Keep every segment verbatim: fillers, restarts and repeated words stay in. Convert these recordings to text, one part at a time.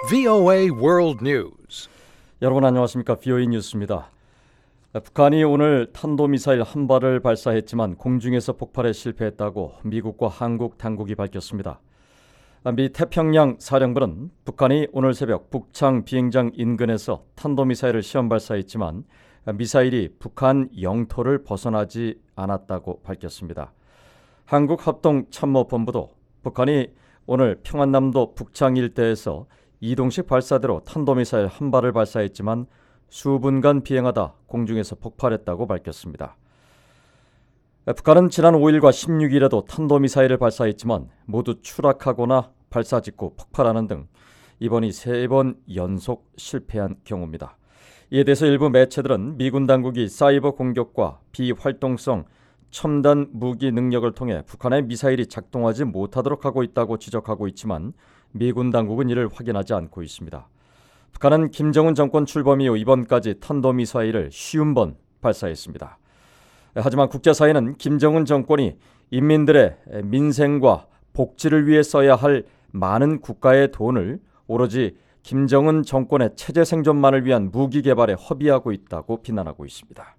브이오에이 World News. 여러분 안녕하십니까? 브이오에이 뉴스입니다. 북한이 오늘 탄도미사일 한 발을 발사했지만 공중에서 폭발에 실패했다고 미국과 한국 당국이 밝혔습니다. 미 태평양 사령부는 북한이 오늘 새벽 북창 비행장 인근에서 탄도미사일을 시험 발사했지만 미사일이 북한 영토를 벗어나지 않았다고 밝혔습니다. 한국합동참모본부도 북한이 오늘 평안남도 북창 일대에서 이동식 발사대로 탄도미사일 한 발을 발사했지만 수분간 비행하다 공중에서 폭발했다고 밝혔습니다. 북한은 지난 오일과 십육일에도 탄도미사일을 발사했지만 모두 추락하거나 발사 직후 폭발하는 등 이번이 세 번 연속 실패한 경우입니다. 이에 대해서 일부 매체들은 미군 당국이 사이버 공격과 비활동성 첨단 무기 능력을 통해 북한의 미사일이 작동하지 못하도록 하고 있다고 지적하고 있지만 미군 당국은 이를 확인하지 않고 있습니다. 북한은 김정은 정권 출범 이후 이번까지 탄도미사일을 쉰 번 발사했습니다. 하지만 국제사회는 김정은 정권이 인민들의 민생과 복지를 위해 써야 할 많은 국가의 돈을 오로지 김정은 정권의 체제 생존만을 위한 무기 개발에 허비하고 있다고 비난하고 있습니다.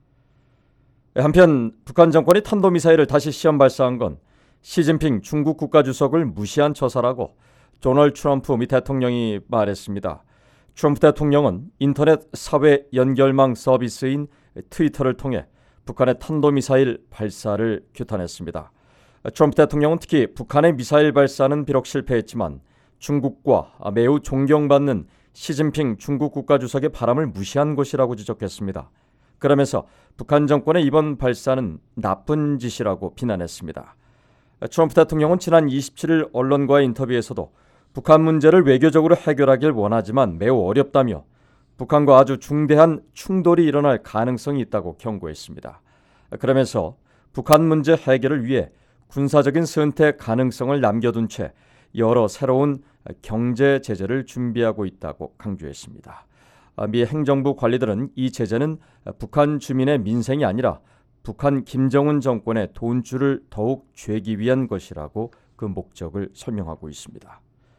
한편 북한 정권이 탄도미사일을 다시 시험 발사한 건 시진핑 중국 국가주석을 무시한 처사라고 도널드 트럼프 미 대통령이 말했습니다. 트럼프 대통령은 인터넷 사회 연결망 서비스인 트위터를 통해 북한의 탄도미사일 발사를 규탄했습니다. 트럼프 대통령은 특히 북한의 미사일 발사는 비록 실패했지만 중국과 매우 존경받는 시진핑 중국 국가주석의 바람을 무시한 것이라고 지적했습니다. 그러면서 북한 정권의 이번 발사는 나쁜 짓이라고 비난했습니다. 트럼프 대통령은 지난 이십칠일 언론과의 인터뷰에서도 북한 문제를 외교적으로 해결하길 원하지만 매우 어렵다며 북한과 아주 중대한 충돌이 일어날 가능성이 있다고 경고했습니다. 그러면서 북한 문제 해결을 위해 군사적인 선택 가능성을 남겨둔 채 여러 새로운 경제 제재를 준비하고 있다고 강조했습니다. 미 행정부 관리들은 이 제재는 북한 주민의 민생이 아니라 북한 김정은 정권의 돈줄을 더욱 쥐기 위한 것이라고 그 목적을 설명하고 있습니다.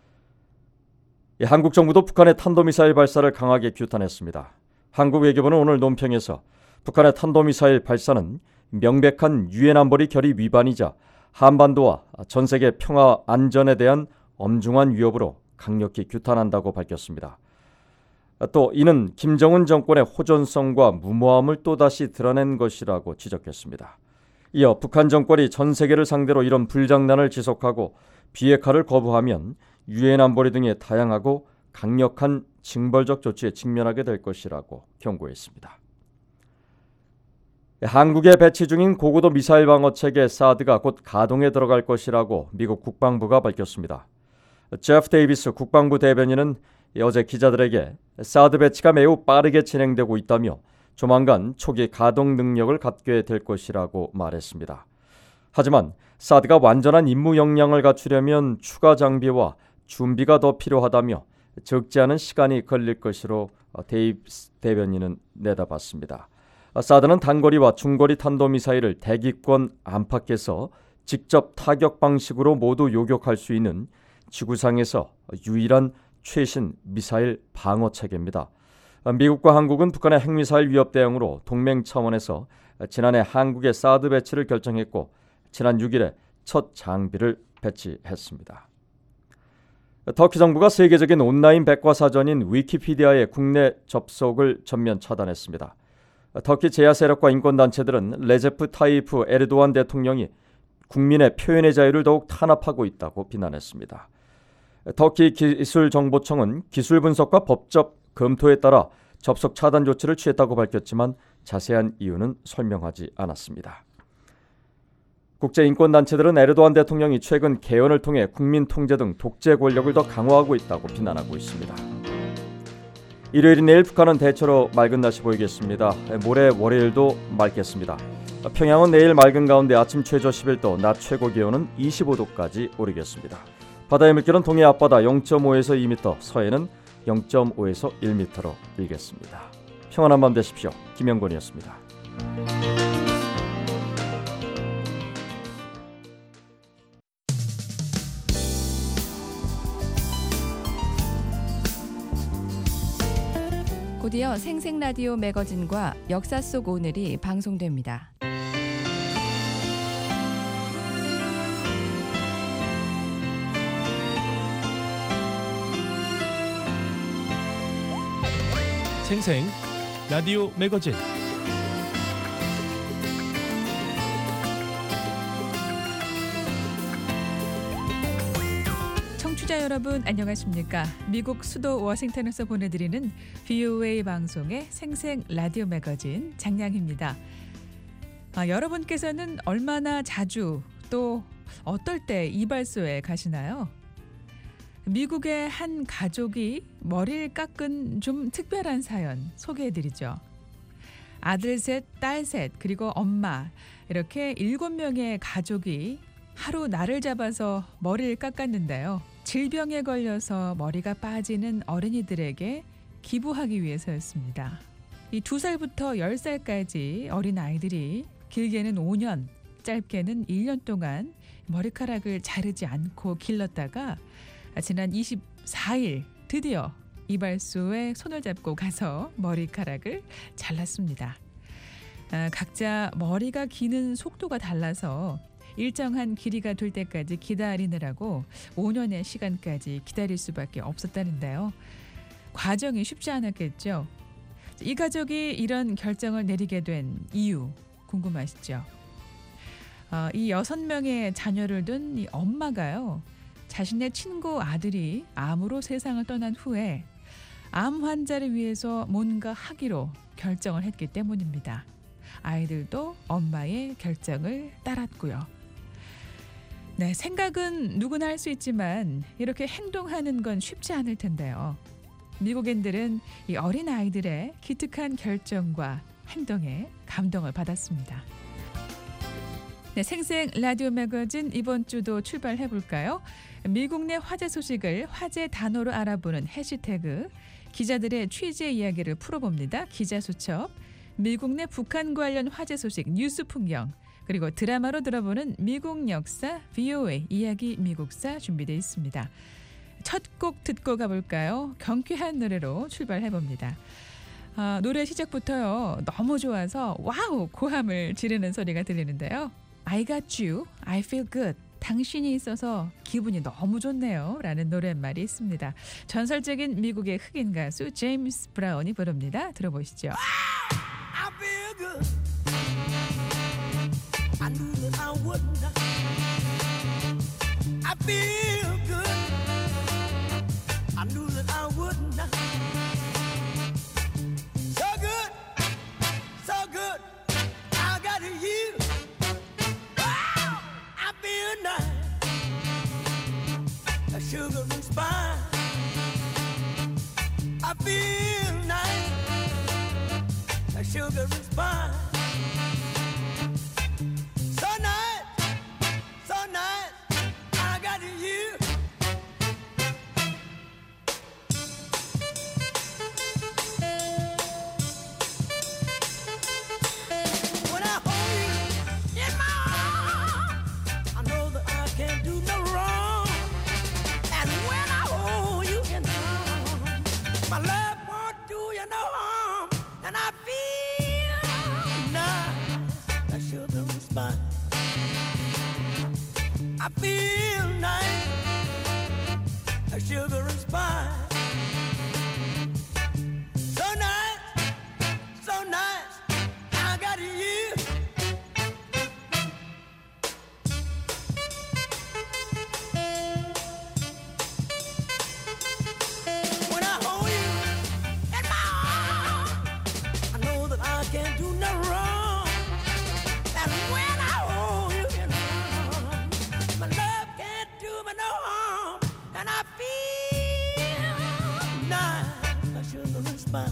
한국 정부도 북한의 탄도미사일 발사를 강하게 규탄했습니다. 한국 외교부는 오늘 논평에서 북한의 탄도미사일 발사는 명백한 유엔 안보리 결의 위반이자 한반도와 전 세계 평화 안전에 대한 엄중한 위협으로 강력히 규탄한다고 밝혔습니다. 또 이는 김정은 정권의 호전성과 무모함을 또다시 드러낸 것이라고 지적했습니다. 이어 북한 정권이 전 세계를 상대로 이런 불장난을 지속하고 비핵화를 거부하면 유엔 안보리 등의 다양하고 강력한 징벌적 조치에 직면하게 될 것이라고 경고했습니다. 한국에 배치 중인 고고도 미사일 방어 체계 사드가 곧 가동에 들어갈 것이라고 미국 국방부가 밝혔습니다. 제프 데이비스 국방부 대변인은 어제 기자들에게 사드 배치가 매우 빠르게 진행되고 있다며 조만간 초기 가동 능력을 갖게 될 것이라고 말했습니다. 하지만 사드가 완전한 임무 역량을 갖추려면 추가 장비와 준비가 더 필요하다며 적지 않은 시간이 걸릴 것으로 데이비스 대변인은 내다봤습니다. 사드는 단거리와 중거리 탄도미사일을 대기권 안팎에서 직접 타격 방식으로 모두 요격할 수 있는 지구상에서 유일한 최신 미사일 방어 체계입니다. 미국과 한국은 북한의 핵미사일 위협 대응으로 동맹 차원에서 지난해 한국의 사드 배치를 결정했고 지난 육일에 첫 장비를 배치했습니다. 터키 정부가 세계적인 온라인 백과사전인 위키피디아의 국내 접속을 전면 차단했습니다. 터키 제야 세력과 인권단체들은 레제프 타이프 에르도안 대통령이 국민의 표현의 자유를 더욱 탄압하고 있다고 비난했습니다. 터키 기술정보청은 기술 분석과 법적 검토에 따라 접속 차단 조치를 취했다고 밝혔지만 자세한 이유는 설명하지 않았습니다. 국제인권단체들은 에르도안 대통령이 최근 개헌을 통해 국민 통제 등 독재 권력을 더 강화하고 있다고 비난하고 있습니다. 일요일인 내일 북한은 대체로 맑은 날씨 보이겠습니다. 모레 월요일도 맑겠습니다. 평양은 내일 맑은 가운데 아침 최저 십일도, 낮 최고 기온은 이십오도까지 오르겠습니다. 바다의 물결은 동해 앞바다 영점오에서 이 미터, 서해는 영점오에서 일 미터로 일겠습니다. 평안한 밤 되십시오. 김영권이었습니다. 곧이어 생생라디오 매거진과 역사 속 오늘이 방송됩니다. 생생 라디오 매거진 청취자 여러분 안녕하십니까? 미국 수도 워싱턴에서 보내드리는 브이오에이 방송의 생생 라디오 매거진 장량입니다. 아, 여러분께서는 얼마나 자주 또 어떨 때 이발소에 가시나요? 미국의 한 가족이 머리를 깎은 좀 특별한 사연 소개해드리죠. 아들 셋, 딸 셋, 그리고 엄마 이렇게 일곱 명의 가족이 하루 날을 잡아서 머리를 깎았는데요. 질병에 걸려서 머리가 빠지는 어린이들에게 기부하기 위해서였습니다. 이 두 살부터 열 살까지 어린 아이들이 길게는 오 년, 짧게는 일 년 동안 머리카락을 자르지 않고 길렀다가 지난 이십사 일 드디어 이발소에 손을 잡고 가서 머리카락을 잘랐습니다. 아, 각자 머리가 기는 속도가 달라서 일정한 길이가 될 때까지 기다리느라고 오 년의 시간까지 기다릴 수밖에 없었다는데요. 과정이 쉽지 않았겠죠. 이 가족이 이런 결정을 내리게 된 이유 궁금하시죠? 아, 이 여섯 명의 자녀를 둔 이 엄마가요. 자신의 친구 아들이 암으로 세상을 떠난 후에 암 환자를 위해서 뭔가 하기로 결정을 했기 때문입니다. 아이들도 엄마의 결정을 따랐고요. 네, 생각은 누구나 할 수 있지만 이렇게 행동하는 건 쉽지 않을 텐데요. 미국인들은 이 어린 아이들의 기특한 결정과 행동에 감동을 받았습니다. 네, 생생 라디오 매거진 이번 주도 출발해 볼까요? 미국 내 화제 소식을 화제 단어로 알아보는 해시태그, 기자들의 취재 이야기를 풀어봅니다. 기자수첩, 미국 내 북한 관련 화제 소식 뉴스 풍경, 그리고 드라마로 들어보는 미국 역사 브이오에이 이야기 미국사 준비되어 있습니다. 첫 곡 듣고 가볼까요? 경쾌한 노래로 출발해 봅니다. 아, 노래 시작부터요. 너무 좋아서 와우 고함을 지르는 소리가 들리는데요. I got you, I feel good. 당신이 있어서 기분이 너무 좋네요 라는 노랫말이 있습니다. 전설적인 미국의 흑인 가수 제임스 브라운이 부릅니다. 들어보시죠. I feel good. I knew that I wouldn't. I feel good. I knew that I wouldn't. So good, so good. I got you. Wow, I feel nice. A sugar and spice. I feel nice. A sugar and spice. So nice, so nice. I got you. When I hold you in my arms, I know that I can't do no wrong. And when I hold you in my arms, my love won't do you no harm. And I feel nice, that sugar and spice. I feel nice, that sugar and spice. So nice, so nice, I got you. When I hold you in my arms, I know that I can't do no wrong. And when I hold you in my arms, my love can't do me no harm. And I feel nice, like sugar and spice.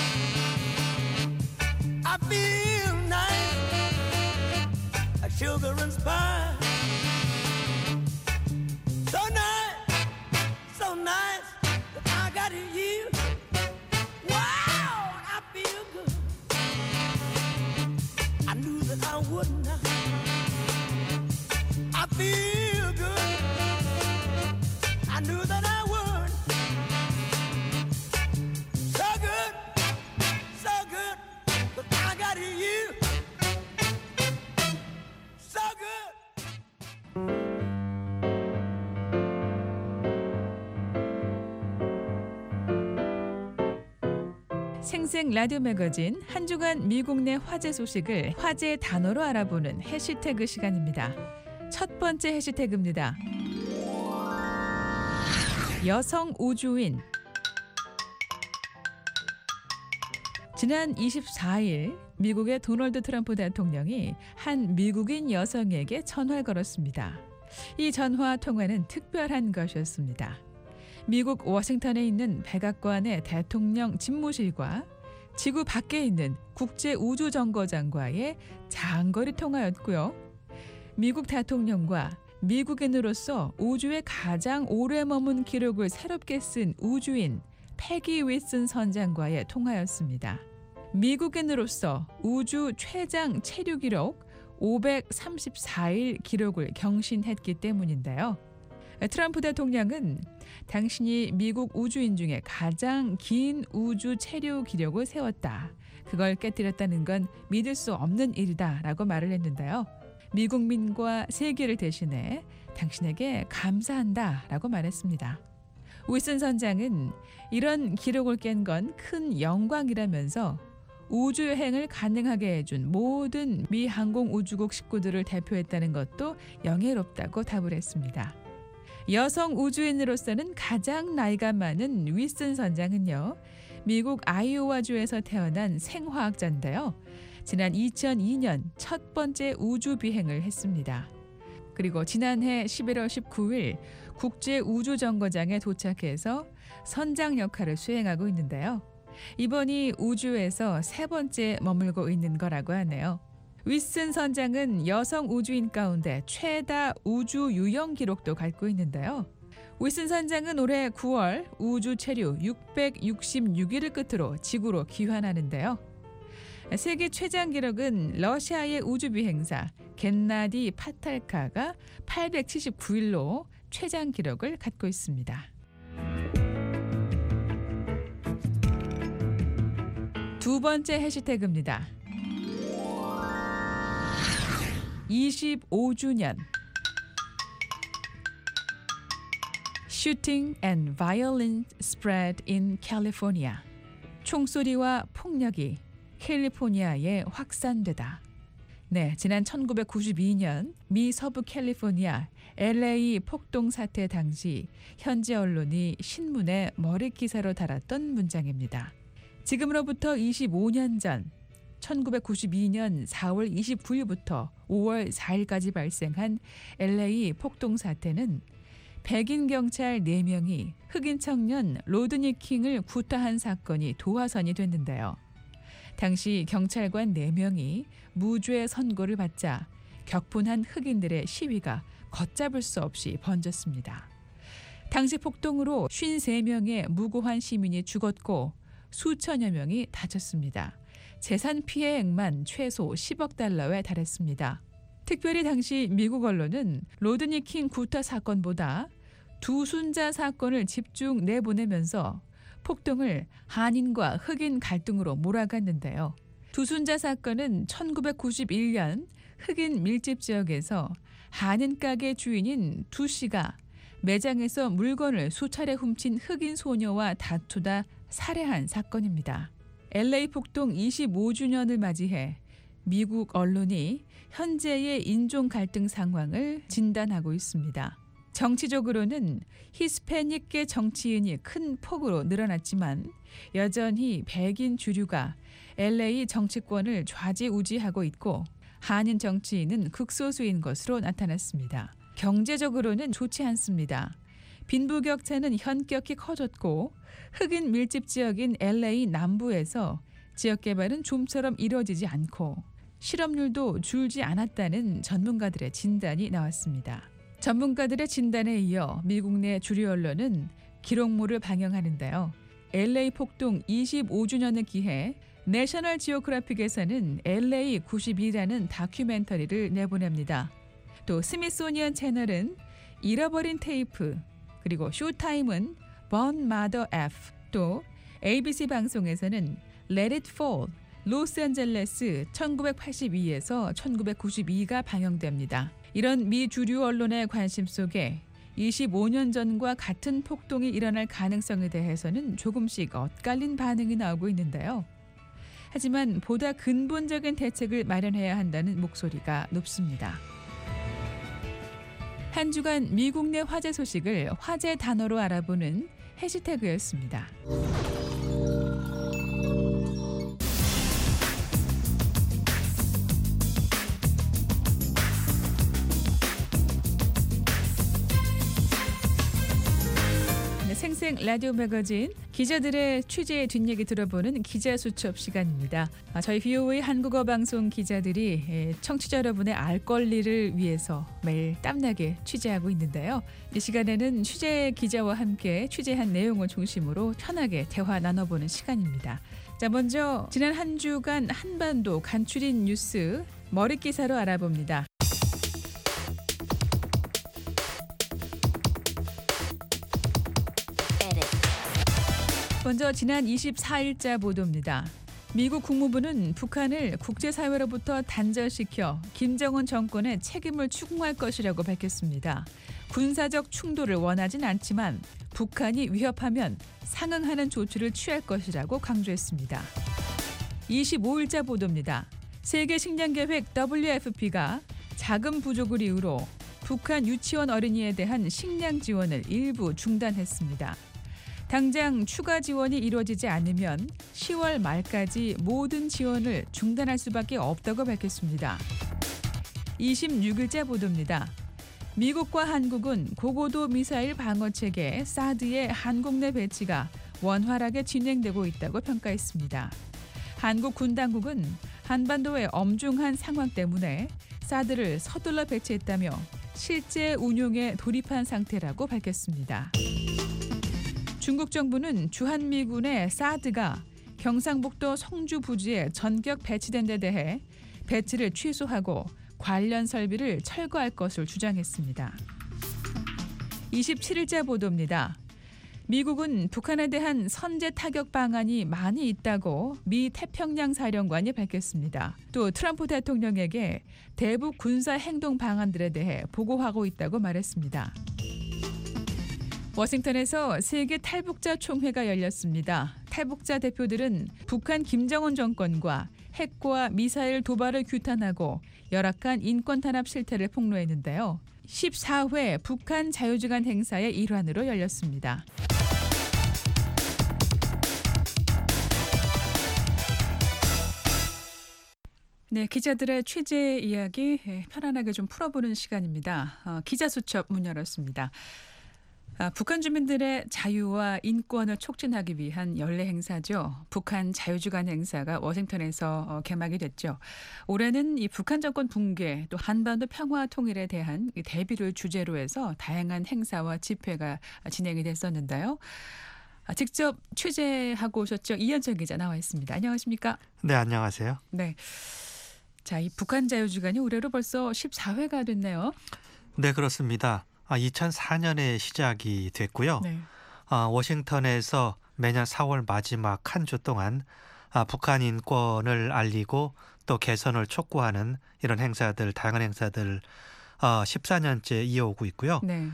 I feel nice, like sugar and spice. So nice, so nice that I got you. Wow, I feel good. I knew that I wouldn't. I feel good. I knew that I would. So good, 생생 라디오 매거진 한 주간 미국 내 화제 소식을 화제 단어로 알아보는 해시태그 시간입니다. 첫 번째 해시태그입니다. 여성 우주인. 지난 이십사일 미국의 도널드 트럼프 대통령이 한 미국인 여성에게 전화를 걸었습니다. 이 전화 통화는 특별한 것이었습니다. 미국 워싱턴에 있는 백악관의 대통령 집무실과 지구 밖에 있는 국제우주정거장과의 장거리 통화였고요. 미국 대통령과 미국인으로서 우주에 가장 오래 머문 기록을 새롭게 쓴 우주인 패기 윌슨 선장과의 통화였습니다. 미국인으로서 우주 최장 체류 기록 오백삼십사일 기록을 경신했기 때문인데요. 트럼프 대통령은 당신이 미국 우주인 중에 가장 긴 우주 체류 기록을 세웠다. 그걸 깨뜨렸다는 건 믿을 수 없는 일이다라고 말을 했는데요. 미국민과 세계를 대신해 당신에게 감사한다라고 말했습니다. 윌슨 선장은 이런 기록을 깬 건 큰 영광이라면서 우주여행을 가능하게 해준 모든 미 항공우주국 식구들을 대표했다는 것도 영예롭다고 답을 했습니다. 여성 우주인으로서는 가장 나이가 많은 윌슨 선장은요, 미국 아이오와주에서 태어난 생화학자인데요. 지난 이천이년 첫 번째 우주 비행을 했습니다. 그리고 지난해 십일월 십구일 국제우주정거장에 도착해서 선장 역할을 수행하고 있는데요. 이번이 우주에서 세 번째 머물고 있는 거라고 하네요. 윌슨 선장은 여성 우주인 가운데 최다 우주 유영 기록도 갖고 있는데요. 윌슨 선장은 올해 구월 우주 체류 육백육십육일을 끝으로 지구로 귀환하는데요. 세계 최장 기록은 러시아의 우주 비행사 겐나디 파탈카가 팔백칠십구일로 최장 기록을 갖고 있습니다. 두 번째 해시태그입니다. 이십오주년 Shooting and violence spread in California. 총소리와 폭력이 캘리포니아에 확산되다. 네, 지난 천구백구십이년 미 서부 캘리포니아 엘에이 폭동 사태 당시 현지 언론이 신문에 머릿 기사로 달았던 문장입니다. 지금으로부터 이십오년 전 천구백구십이년 사월 이십구일부터 오월 사일까지 발생한 엘에이 폭동 사태는 백인 경찰 네 명이 흑인 청년 로드니 킹을 구타한 사건이 도화선이 됐는데요. 당시 경찰관 네 명이 무죄 선고를 받자 격분한 흑인들의 시위가 걷잡을 수 없이 번졌습니다. 당시 폭동으로 오십삼 명의 무고한 시민이 죽었고 수천여 명이 다쳤습니다. 재산 피해액만 최소 십억 달러에 달했습니다. 특별히 당시 미국 언론은 로드니 킹 구타 사건보다 두순자 사건을 집중 내보내면서 폭동을 한인과 흑인 갈등으로 몰아갔는데요. 두순자 사건은 천구백구십일년 흑인 밀집 지역에서 한인 가게 주인인 두 씨가 매장에서 물건을 수차례 훔친 흑인 소녀와 다투다 살해한 사건입니다. 엘에이 폭동 이십오주년을 맞이해 미국 언론이 현재의 인종 갈등 상황을 진단하고 있습니다. 정치적으로는 히스패닉계 정치인이 큰 폭으로 늘어났지만 여전히 백인 주류가 엘에이 정치권을 좌지우지하고 있고 한인 정치인은 극소수인 것으로 나타났습니다. 경제적으로는 좋지 않습니다. 빈부격차는 현격히 커졌고 흑인 밀집 지역인 엘에이 남부에서 지역 개발은 좀처럼 이루어지지 않고 실업률도 줄지 않았다는 전문가들의 진단이 나왔습니다. 전문가들의 진단에 이어 미국 내 주류 언론은 기록물을 방영하는데요. 엘에이 폭동 이십오주년을 기해 내셔널 지오그래픽에서는 엘에이 구십이라는 다큐멘터리를 내보냅니다. 또 스미소니언 채널은 잃어버린 테이프, 그리고 쇼타임은 Born Mother F, 또 에이비씨 방송에서는 Let It Fall, 로스앤젤레스 천구백팔십이에서 천구백구십이가 방영됩니다. 이런 미 주류 언론의 관심 속에 이십오 년 전과 같은 폭동이 일어날 가능성에 대해서는 조금씩 엇갈린 반응이 나오고 있는데요. 하지만 보다 근본적인 대책을 마련해야 한다는 목소리가 높습니다. 한 주간 미국 내 화제 소식을 화제 단어로 알아보는 해시태그였습니다. 생생 라디오 매거진 기자들의 취재 뒷얘기 들어보는 기자수첩 시간입니다. 저희 비오에이 한국어 방송 기자들이 청취자 여러분의 알 권리를 위해서 매일 땀나게 취재하고 있는데요. 이 시간에는 취재 기자와 함께 취재한 내용을 중심으로 편하게 대화 나눠보는 시간입니다. 자, 먼저 지난 한 주간 한반도 간추린 뉴스 머릿기사로 알아봅니다. 먼저 지난 이십사 일자 보도입니다. 미국 국무부는 북한을 국제사회로부터 단절시켜 김정은 정권의 책임을 추궁할 것이라고 밝혔습니다. 군사적 충돌을 원하진 않지만 북한이 위협하면 상응하는 조치를 취할 것이라고 강조했습니다. 이십오 일자 보도입니다. 세계식량계획 더블유에프피가 자금 부족을 이유로 북한 유치원 어린이에 대한 식량 지원을 일부 중단했습니다. 당장 추가 지원이 이루어지지 않으면 시월 말까지 모든 지원을 중단할 수밖에 없다고 밝혔습니다. 이십육 일자 보도입니다. 미국과 한국은 고고도 미사일 방어체계 사드의 한국 내 배치가 원활하게 진행되고 있다고 평가했습니다. 한국 군 당국은 한반도의 엄중한 상황 때문에 사드를 서둘러 배치했다며 실제 운용에 돌입한 상태라고 밝혔습니다. 중국 정부는 주한미군의 사드가 경상북도 성주 부지에 전격 배치된 데 대해 배치를 취소하고 관련 설비를 철거할 것을 주장했습니다. 이십칠 일자 보도입니다. 미국은 북한에 대한 선제 타격 방안이 많이 있다고 미 태평양 사령관이 밝혔습니다. 또 트럼프 대통령에게 대북 군사 행동 방안들에 대해 보고하고 있다고 말했습니다. 워싱턴에서 세계 탈북자 총회가 열렸습니다. 탈북자 대표들은 북한 김정은 정권과 핵과 미사일 도발을 규탄하고 열악한 인권 탄압 실태를 폭로했는데요. 십사 회 북한 자유주간 행사의 일환으로 열렸습니다. 네, 기자들의 취재 이야기 편안하게 좀 풀어보는 시간입니다. 어, 기자수첩 문 열었습니다. 아, 북한 주민들의 자유와 인권을 촉진하기 위한 연례 행사죠. 북한 자유주간 행사가 워싱턴에서 어, 개막이 됐죠. 올해는 이 북한 정권 붕괴 또 한반도 평화 통일에 대한 이 대비를 주제로 해서 다양한 행사와 집회가 진행이 됐었는데요. 아, 직접 취재하고 오셨죠. 이현철 기자 나와 있습니다. 안녕하십니까? 네, 안녕하세요. 네. 자, 이 북한 자유주간이 올해로 벌써 십사 회가 됐네요. 네, 그렇습니다. 아, 이천사 년에 시작이 됐고요. 네. 아, 워싱턴에서 매년 사월 마지막 한 주 동안 아, 북한 인권을 알리고 또 개선을 촉구하는 이런 행사들, 다양한 행사들 아, 십사 년째 이어오고 있고요. 네.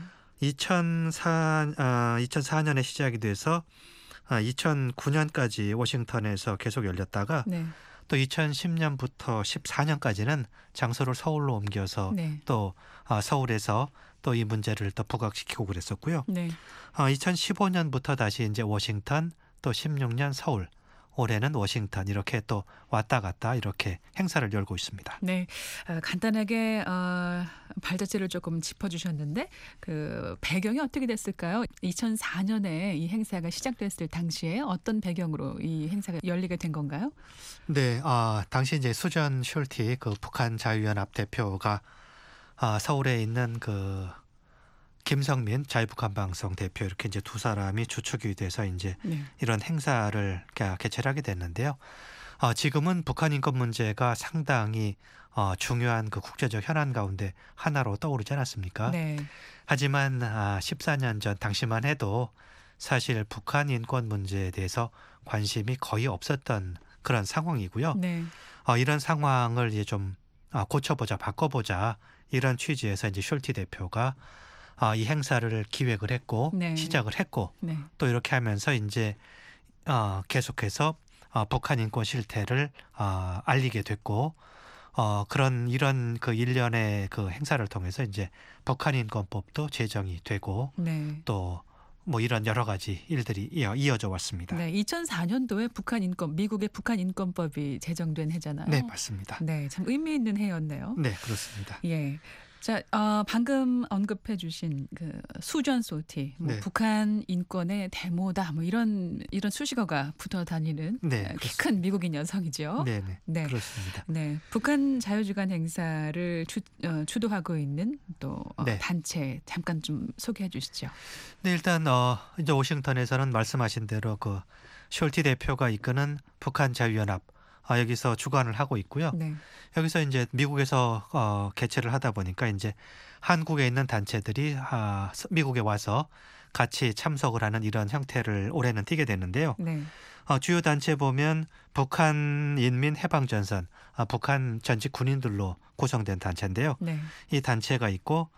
이천사, 아, 이천사 년에 시작이 돼서 아, 이천구 년까지 워싱턴에서 계속 열렸다가 네. 또 이천십 년부터 십사 년까지는 장소를 서울로 옮겨서 네. 또 아, 서울에서 또 이 문제를 또 부각시키고 그랬었고요. 네. 어, 이천십오 년부터 다시 이제 워싱턴, 또 십육 년 서울, 올해는 워싱턴 이렇게 또 왔다 갔다 이렇게 행사를 열고 있습니다. 네, 어, 간단하게 어, 발자취를 조금 짚어주셨는데 그 배경이 어떻게 됐을까요? 이천사 년에 이 행사가 시작됐을 당시에 어떤 배경으로 이 행사가 열리게 된 건가요? 네, 아, 당시 이제 수전 숄티 그 북한 자유연합 대표가 아, 서울에 있는 그 김성민 자유북한방송 대표 이렇게 이제 두 사람이 주축이 돼서 이제 네. 이런 행사를 개최를 하게 됐는데요. 어, 지금은 북한 인권 문제가 상당히 어, 중요한 그 국제적 현안 가운데 하나로 떠오르지 않았습니까? 네. 하지만 아, 십사 년 전 당시만 해도 사실 북한 인권 문제에 대해서 관심이 거의 없었던 그런 상황이고요. 네. 어, 이런 상황을 이제 좀 아, 고쳐보자, 바꿔보자 이런 취지에서 이제 숄티 대표가 어, 이 행사를 기획을 했고 네. 시작을 했고 네. 또 이렇게 하면서 이제 어, 계속해서 어, 북한 인권 실태를 어, 알리게 됐고 어, 그런 이런 그 일련의 그 행사를 통해서 이제 북한 인권법도 제정이 되고 네. 또 뭐 이런 여러 가지 일들이 이어, 이어져 왔습니다. 네, 이천사 년도에 북한 인권 미국의 북한 인권법이 제정된 해잖아요. 네, 맞습니다. 네, 참 의미 있는 해였네요. 네, 그렇습니다. 예. 자, 어, 방금 언급해주신 그 수전 소티, 뭐 네. 북한 인권의 데모다, 뭐 이런 이런 수식어가 붙어 다니는 네, 키 큰 미국인 여성이죠. 네, 네, 네. 그렇습니다. 네, 북한 자유주간 행사를 주, 어, 주도하고 있는 또 어, 네. 단체 잠깐 좀 소개해 주시죠. 네, 일단 어, 이제 워싱턴에서는 말씀하신 대로 그 숄티 대표가 이끄는 북한 자유연합 아, 여기서 주관을 하고 있고요. 네, 여기서 이제 미국에서 어, 개최를 하다 보니까 이제 한국에 있는 단체들이 아, 미국에 와서 같이 참석을 하는 이런 형태를 올해는 띠게 됐는데요. 네, 어, 주요 단체 보면 북한 인민 해방전선, 아, 북한 전직 군인들로 구성된 단체인데요. 네, 이 단체가 있고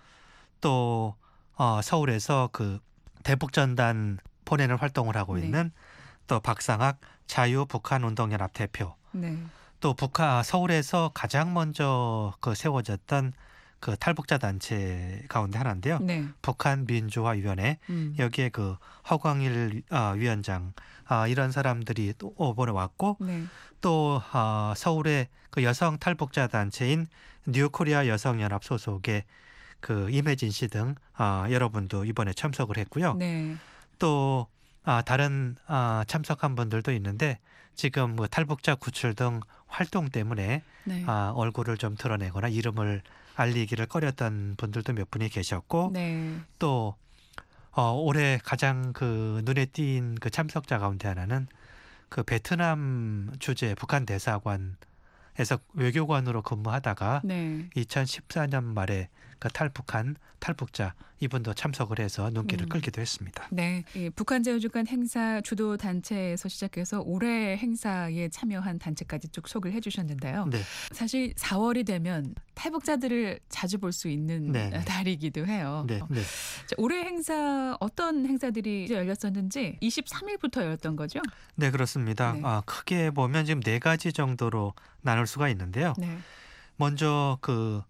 또 어, 서울에서 그 대북전단 보내는 활동을 하고 네. 있는 또 박상학 자유북한운동연합 대표, 네, 또 북한 서울에서 가장 먼저 그 세워졌던 그 탈북자 단체 가운데 하나인데요. 네, 북한 민주화위원회 음, 여기에 그 허광일 아, 위원장 아, 이런 사람들이 또 오번에 왔고 네, 또 아, 서울의 그 여성 탈북자 단체인 뉴코리아 여성연합 소속의 그 임혜진 씨 등 아, 여러분도 이번에 참석을 했고요. 네, 또 아, 다른 아, 참석한 분들도 있는데 지금 뭐 탈북자 구출 등 활동 때문에 네, 아, 얼굴을 좀 드러내거나 이름을 알리기를 꺼렸던 분들도 몇 분이 계셨고 네, 또 어, 올해 가장 그 눈에 띈 그 참석자 가운데 하나는 그 베트남 주재 북한 대사관에서 외교관으로 근무하다가 네. 이천십사 년 말에 그 탈북한 탈북자 이분도 참석을 해서 눈길을 음. 끌기도 했습니다. 네, 이 북한 자유주간 행사 주도 단체에서 시작해서 올해 행사에 참여한 단체까지 쭉 소개를 해주셨는데요. 네, 사실 사월이 되면 탈북자들을 자주 볼 수 있는 네, 네. 달이기도 해요. 네, 네. 자, 올해 행사 어떤 행사들이 열렸었는지 이십삼 일부터 열렸던 거죠? 네, 그렇습니다. 네. 아, 크게 보면 지금 네 가지 정도로 나눌 수가 있는데요. 네, 먼저 그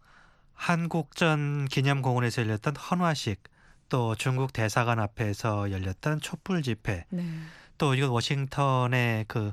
한국전 기념공원에서 열렸던 헌화식, 또 중국 대사관 앞에서 열렸던 촛불 집회, 네, 또 이건 워싱턴의 그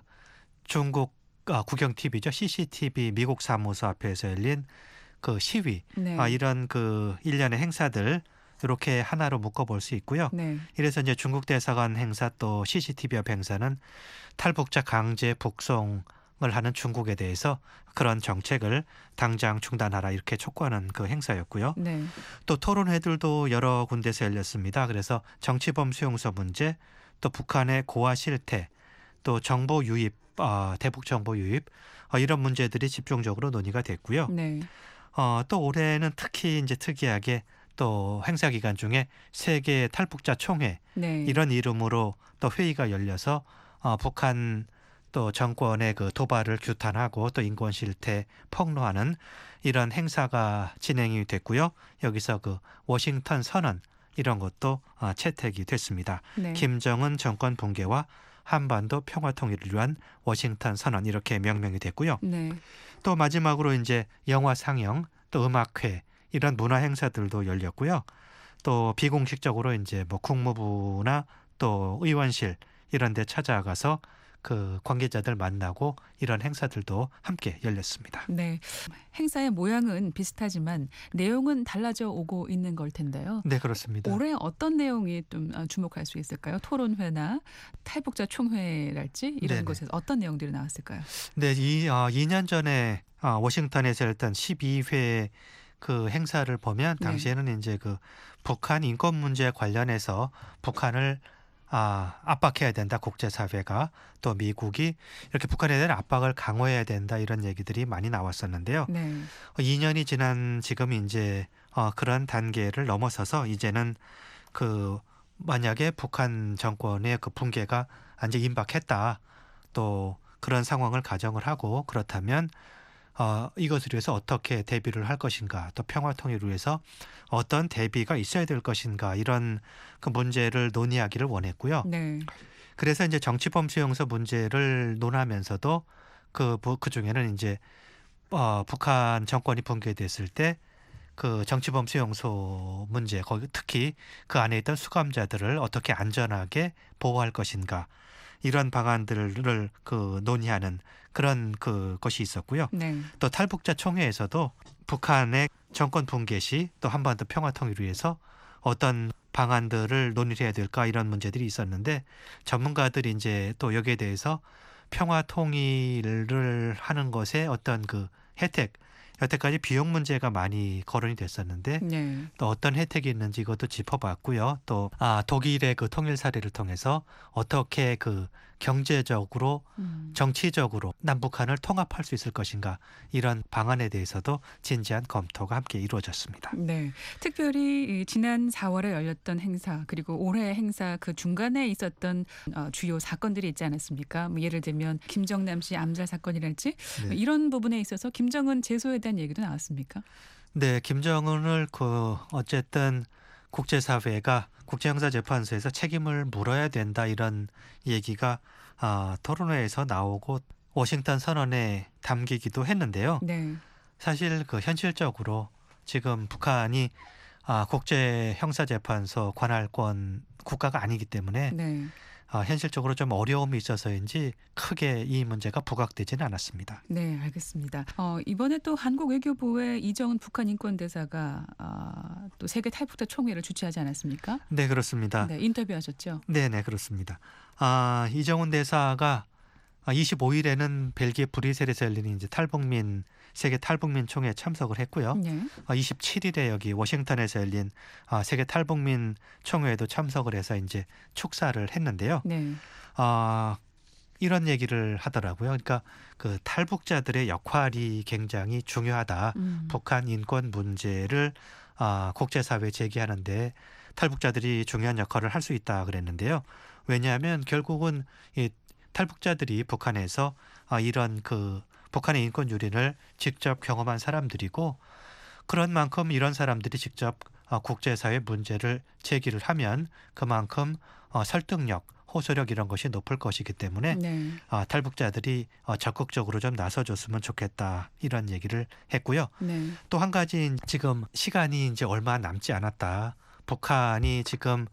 중국 아, 국영 티비죠. 씨씨티비 미국 사무소 앞에서 열린 그 시위, 네, 아, 이런 그 일련의 행사들 이렇게 하나로 묶어볼 수 있고요. 네, 이래서 이제 중국 대사관 행사 또 씨씨티비 앞 행사는 탈북자 강제 북송을 하는 중국에 대해서 그런 정책을 당장 중단하라 이렇게 촉구하는 그 행사였고요. 네, 또 토론회들도 여러 군데서 열렸습니다. 그래서 정치범 수용소 문제, 또 북한의 고아 실태, 또 정보 유입, 어, 대북 정보 유입 어, 이런 문제들이 집중적으로 논의가 됐고요. 네, 어, 또 올해는 특히 이제 특이하게 또 행사 기간 중에 세계 탈북자 총회 네, 이런 이름으로 또 회의가 열려서 어, 북한 또 정권의 그 도발을 규탄하고 또 인권 실태 폭로하는 이런 행사가 진행이 됐고요. 여기서 그 워싱턴 선언 이런 것도 어, 채택이 됐습니다. 네, 김정은 정권 붕괴와 한반도 평화 통일을 위한 워싱턴 선언 이렇게 명명이 됐고요. 네, 또 마지막으로 이제 영화 상영, 또 음악회 이런 문화 행사들도 열렸고요. 또 비공식적으로 이제 뭐 국무부나 또 의원실 이런 데 찾아가서 그 관계자들 만나고 이런 행사들도 함께 열렸습니다. 네. 행사의 모양은 비슷하지만 내용은 달라져 오고 있는 걸 텐데요. 네, 그렇습니다. 올해 어떤 내용이 좀 주목할 수 있을까요? 토론회나 탈북자 총회랄지 이런 네네. 곳에서 어떤 내용들이 나왔을까요? 네, 이 어, 이 년 전에 어, 워싱턴에서 열렸던 십이 회 그 행사를 보면 네. 당시에는 이제 그 북한 인권 문제 관련해서 북한을 아, 압박해야 된다. 국제사회가 또 미국이 이렇게 북한에 대한 압박을 강화해야 된다. 이런 얘기들이 많이 나왔었는데요. 네, 어, 이 년이 지난 지금 이제 어, 그런 단계를 넘어서서 이제는 그 만약에 북한 정권의 그 붕괴가 이제 임박했다. 또 그런 상황을 가정을 하고 그렇다면 어, 이것을 위해서 어떻게 대비를 할 것인가, 또 평화 통일을 위해서 어떤 대비가 있어야 될 것인가, 이런 그 문제를 논의하기를 원했고요. 네. 그래서 이제 정치범 수용소 문제를 논하면서도 그, 그 중에는 이제 어, 북한 정권이 붕괴됐을 때 그 정치범 수용소 문제, 거기 특히 그 안에 있던 수감자들을 어떻게 안전하게 보호할 것인가, 이런 방안들을 그 논의하는 그런 그 것이 있었고요. 네. 또 탈북자 총회에서도 북한의 정권 붕괴 시 또 한반도 평화 통일을 위해서 어떤 방안들을 논의를 해야 될까, 이런 문제들이 있었는데, 전문가들이 이제 또 여기에 대해서 평화 통일을 하는 것에 어떤 그 혜택, 여태까지 비용 문제가 많이 거론이 됐었는데 네. 또 어떤 혜택이 있는지 이것도 짚어봤고요. 또 아, 독일의 그 통일 사례를 통해서 어떻게 그 경제적으로 음. 정치적으로 남북한을 통합할 수 있을 것인가, 이런 방안에 대해서도 진지한 검토가 함께 이루어졌습니다. 네. 특별히 이 지난 사월에 열렸던 행사, 그리고 올해 행사 그 중간에 있었던 어, 주요 사건들이 있지 않았습니까? 뭐 예를 들면 김정남 씨 암살 사건이랄지 네. 이런 부분에 있어서 김정은 제소에 대한 얘기도 나왔습니까? 네, 김정은을 그 어쨌든 국제사회가 국제형사재판소에서 책임을 물어야 된다, 이런 얘기가 아, 토론회에서 나오고 워싱턴 선언에 담기기도 했는데요. 네. 사실 그 현실적으로 지금 북한이 아, 국제형사재판소 관할권 국가가 아니기 때문에 네. 아, 현실적으로 좀 어려움이 있어서인지 크게 이 문제가 부각되지는 않았습니다. 네, 알겠습니다. 어, 이번에 또 한국 외교부의 이정은 북한 인권대사가 아, 또 세계 탈북자 총회를 주최하지 않았습니까? 네, 그렇습니다. 네, 인터뷰하셨죠? 네, 네, 그렇습니다. 아, 이정은 대사가 이십오 일에는 벨기에 브뤼셀에서 열리는 이제 탈북민 세계 탈북민 총회에 참석을 했고요. 네. 이십칠 일에 여기 워싱턴에서 열린 세계 탈북민 총회에도 참석을 해서 이제 축사를 했는데요. 네. 아, 이런 얘기를 하더라고요. 그러니까 그 탈북자들의 역할이 굉장히 중요하다. 음. 북한 인권 문제를 아, 국제사회에 제기하는데 탈북자들이 중요한 역할을 할 수 있다 그랬는데요. 왜냐하면 결국은 이 탈북자들이 북한에서 아, 이런 그 북한의 인권 유린을 직접 경험한 사람들이고, 그런 만큼 이런 사람들이 직접 아, 국제사회 문제를 제기를 하면 그만큼 어, 설득력, 호소력 이런 것이 높을 것이기 때문에 네. 아, 탈북자들이 어, 적극적으로 좀 나서줬으면 좋겠다, 이런 얘기를 했고요. 네. 또 한 가지 지금 시간이 이제 얼마 남지 않았다. 북한이 지금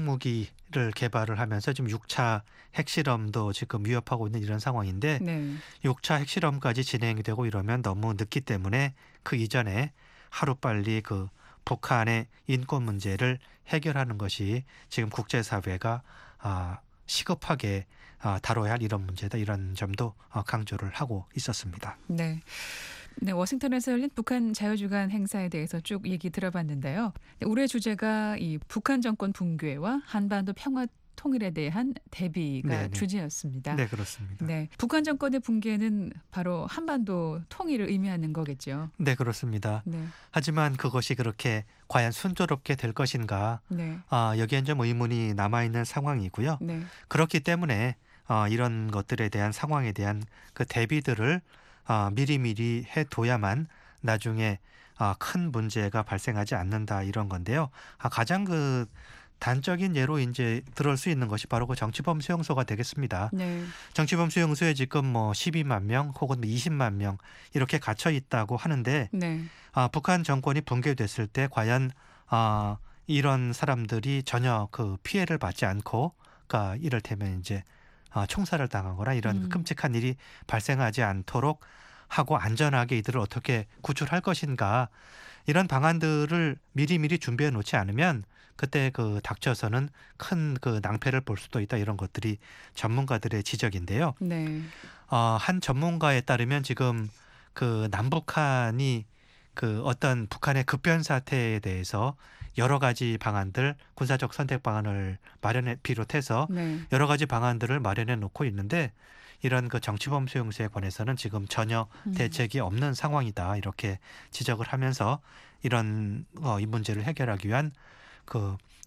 핵무기를 개발을 하면서 지금 육 차 핵실험도 지금 위협하고 있는 이런 상황인데 네. 육 차 핵실험까지 진행이 되고 이러면 너무 늦기 때문에 그 이전에 하루빨리 그 북한의 인권 문제를 해결하는 것이 지금 국제사회가 아, 시급하게 아, 다뤄야 할 이런 문제다, 이런 점도 아, 강조를 하고 있었습니다. 네. 네, 워싱턴에서 열린 북한 자유주간 행사에 대해서 쭉 얘기 들어봤는데요. 올해 주제가 이 북한 정권 붕괴와 한반도 평화 통일에 대한 대비가 네네. 주제였습니다. 네, 그렇습니다. 네, 북한 정권의 붕괴는 바로 한반도 통일을 의미하는 거겠죠. 네, 그렇습니다. 네, 하지만 그것이 그렇게 과연 순조롭게 될 것인가, 네, 아, 여기엔 좀 의문이 남아있는 상황이고요. 네, 그렇기 때문에 아, 이런 것들에 대한 상황에 대한 그 대비들을 아, 미리미리 해둬야만 나중에 아, 큰 문제가 발생하지 않는다, 이런 건데요. 아, 가장 그 단적인 예로 이제 들을 수 있는 것이 바로 그 정치범 수용소가 되겠습니다. 네, 정치범 수용소에 지금 뭐 십이만 명 혹은 이십만 명 이렇게 갇혀 있다고 하는데 네, 아, 북한 정권이 붕괴됐을 때 과연 아, 이런 사람들이 전혀 그 피해를 받지 않고, 그러니까 이를테면 이제 아, 총살을 당하거나 이런 음. 끔찍한 일이 발생하지 않도록 하고 안전하게 이들을 어떻게 구출할 것인가, 이런 방안들을 미리미리 준비해 놓지 않으면 그때 그 닥쳐서는 큰 그 낭패를 볼 수도 있다, 이런 것들이 전문가들의 지적인데요. 네, 어, 한 전문가에 따르면 지금 그 남북한이 그 어떤 북한의 급변 사태에 대해서 여러 가지 방안들, 군사적 선택 방안을 마련해 비롯해서 네, 여러 가지 방안들을 마련해 놓고 있는데, 이런 그 정치범 수용소에 관해서는 지금 전혀 음. 대책이 없는 상황이다, 이렇게 지적을 하면서 이런 어, 이 문제를 해결하기 위한 그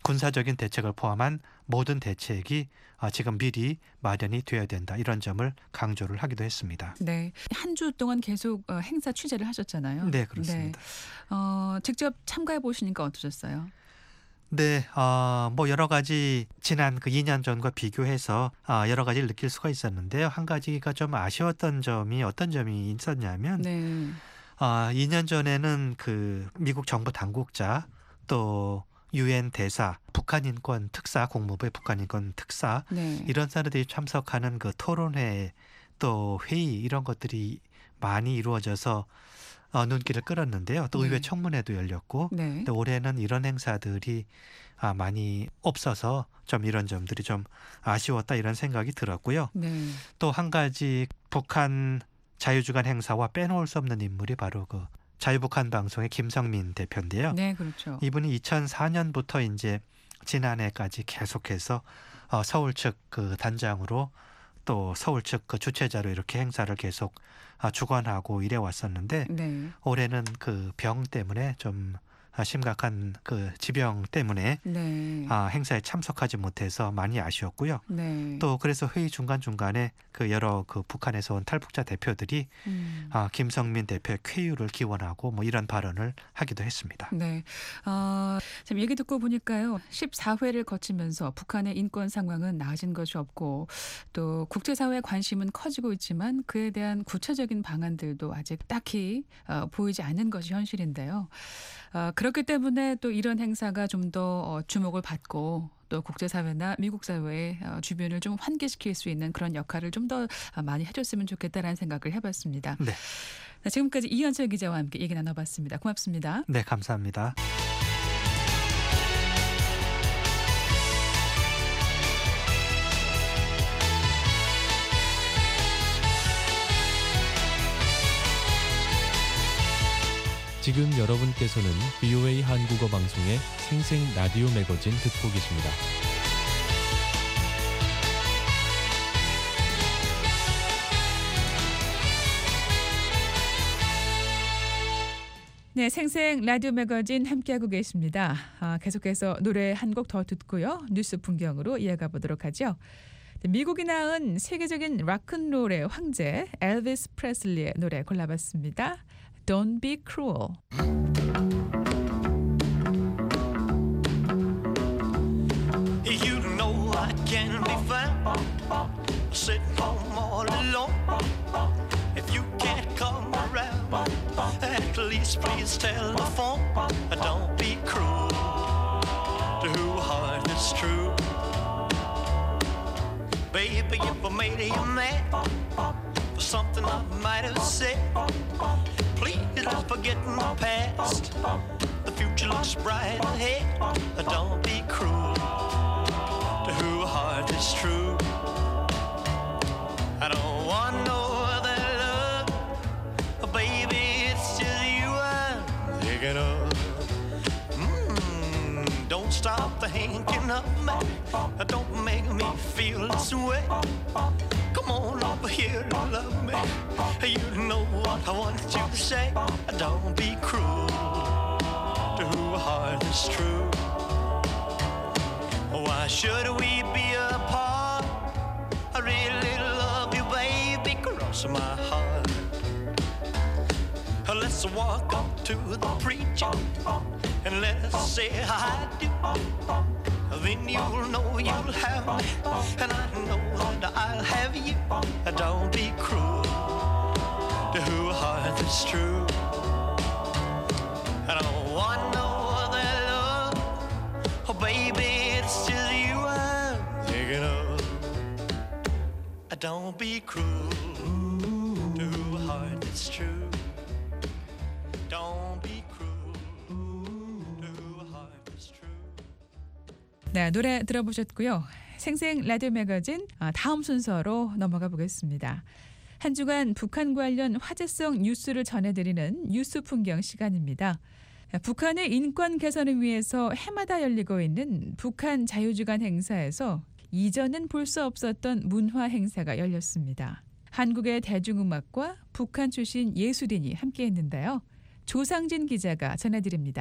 군사적인 대책을 포함한 모든 대책이 아, 지금 미리 마련이 되어야 된다. 이런 점을 강조를 하기도 했습니다. 네, 한 주 동안 계속 어, 행사 취재를 하셨잖아요. 네, 그렇습니다. 네. 어, 직접 참가해 보시니까 어떠셨어요? 네, 어, 뭐 여러 가지 지난 그 이 년 전과 비교해서 어, 여러 가지를 느낄 수가 있었는데요. 한 가지가 좀 아쉬웠던 점이 어떤 점이 있었냐면 네. 어, 이 년 전에는 그 미국 정부 당국자 또 유엔 대사, 북한 인권 특사, 국무부의 북한 인권 특사 네. 이런 사람들이 참석하는 그 토론회 또 회의 이런 것들이 많이 이루어져서 어, 눈길을 끌었는데요. 또 네. 의회 청문회도 열렸고 네. 또 올해는 이런 행사들이 아, 많이 없어서 좀 이런 점들이 좀 아쉬웠다 이런 생각이 들었고요. 네. 또 한 가지 북한 자유주간 행사와 빼놓을 수 없는 인물이 바로 그 자유북한 방송의 김성민 대표인데요. 네, 그렇죠. 이분이 이천사 년부터 이제 지난해까지 계속해서 어, 서울 측 그 단장으로 또 서울 측 그 주최자로 이렇게 행사를 계속 아, 주관하고 이래 왔었는데 네. 올해는 그 병 때문에 좀 아, 심각한 그 지병 때문에 네. 아, 행사에 참석하지 못해서 많이 아쉬웠고요. 네. 또 그래서 회의 중간 중간에 그 여러 그 북한에서 온 탈북자 대표들이 음. 아, 김성민 대표의 쾌유를 기원하고 뭐 이런 발언을 하기도 했습니다. 네. 어, 참 얘기 듣고 보니까요. 십사 회를 거치면서 북한의 인권 상황은 나아진 것이 없고 또 국제사회의 관심은 커지고 있지만 그에 대한 구체적인 방안들도 아직 딱히 어, 보이지 않는 것이 현실인데요. 어, 그렇기 때문에 또 이런 행사가 좀 더 어, 주목을 받고 또 국제사회나 미국 사회의 어, 주변을 좀 환기시킬 수 있는 그런 역할을 좀 더 많이 해줬으면 좋겠다라는 생각을 해봤습니다. 네. 자, 지금까지 이현철 기자와 함께 얘기 나눠봤습니다. 고맙습니다. 네, 감사합니다. 지금 여러분께서는 브이오에이 한국어 방송의 생생 라디오 매거진 듣고 계십니다. 네, 생생 라디오 매거진 함께하고 계십니다. 아, 계속해서 노래 한 곡 더 듣고요. 뉴스 풍경으로 이어가 보도록 하죠. 미국이 낳은 세계적인 락큰롤의 황제 엘비스 프레슬리의 노래 골라봤습니다. Don't be cruel. You know I can be found sitting home all alone. If you can't come around, at least please tell the phone. Don't be cruel to who heart is true. Baby, if I made you mad for something I might have said, please don't forget the past. The future looks bright ahead. Don't be cruel to who heart is true. I don't want no other love, baby. It's just you I'm thinking of. Mm, don't stop thinking of me. Don't make me feel this way. Come on over here and love me. You know what I want you to say. Don't be cruel to who heart is true. Why should we be apart? I really love you, baby, cross my heart. Let's walk up to the preacher and let's say I do. Then you'll know you'll have me, and I know that I'll have you. Don't be cruel to who heart is true. I don't want no other love, oh baby, it's just you I'm thinking of. Don't be cruel to who heart is true. Don't be cruel to who heart is true. 네, 노래 들어보셨고요. 생생 라디오 매거진 다음 순서로 넘어가 보겠습니다. 한 주간 북한 관련 화제성 뉴스를 전해드리는 뉴스 풍경 시간입니다. 북한의 인권 개선을 위해서 해마다 열리고 있는 북한 자유주간 행사에서 이전엔 볼 수 없었던 문화 행사가 열렸습니다. 한국의 대중음악과 북한 출신 예술인이 함께했는데요. 조상진 기자가 전해드립니다.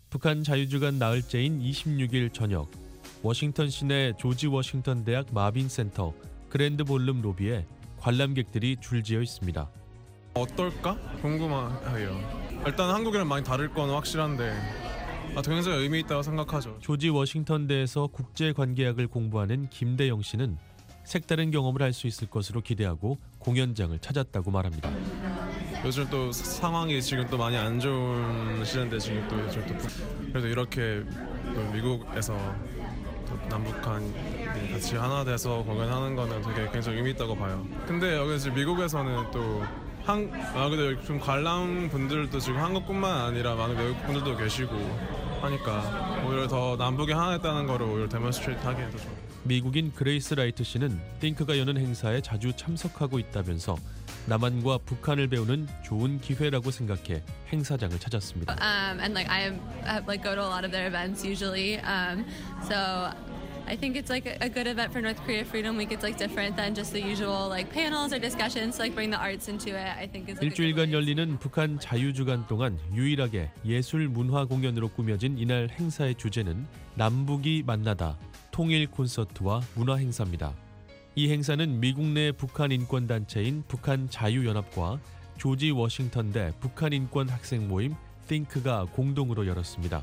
북한 자유주간 나흘째인 이십육 일 저녁 워싱턴 시내 조지 워싱턴 대학 마빈 센터 그랜드 볼룸 로비에 관람객들이 줄지어 있습니다. 어떨까? 궁금해요. 일단 한국이랑 많이 다를 건 확실한데 아, 동영상이 의미 있다고 생각하죠. 조지 워싱턴대에서 국제관계학을 공부하는 김대영 씨는 색다른 경험을 할 수 있을 것으로 기대하고 공연장을 찾았다고 말합니다. 요즘 또 상황이 지금 또 많이 안 좋은 시즌인데 지금 또 요즘 또 그래도 이렇게 또 미국에서 또 남북한이 같이 하나 돼서 공연하는 거는 되게 굉장히 의미 있다고 봐요. 근데 여기 지금 미국에서는 또 한, 아 근데 좀 관람 분들도 지금 한국뿐만 아니라 많은 외국 분들도 계시고 하니까 오히려 더 남북이 하나 됐다는 거를 오히려 데몬스트레이트 하기에도 좋아요. 미국인 그레이스 라이트 씨는 띵크가 여는 행사에 자주 참석하고 있다면서 남한과 북한을 배우는 좋은 기회라고 생각해 행사장을 찾았습니다. Um, and like I am uh, like go to a lot of their events usually. Um, so I think it's like a good event for North Korea Freedom Week. It's like different than just the usual like panels or discussions. To, like bring the arts into it. I think is like 일주일간 열리는 북한 자유주간 동안 유일하게 예술 문화 공연으로 꾸며진 이날 행사의 주제는 남북이 만나다 통일 콘서트와 문화 행사입니다. 이 행사는 미국 내 북한 인권 단체인 북한 자유연합과 조지 워싱턴대 북한 인권 학생 모임 띵크가 공동으로 열었습니다.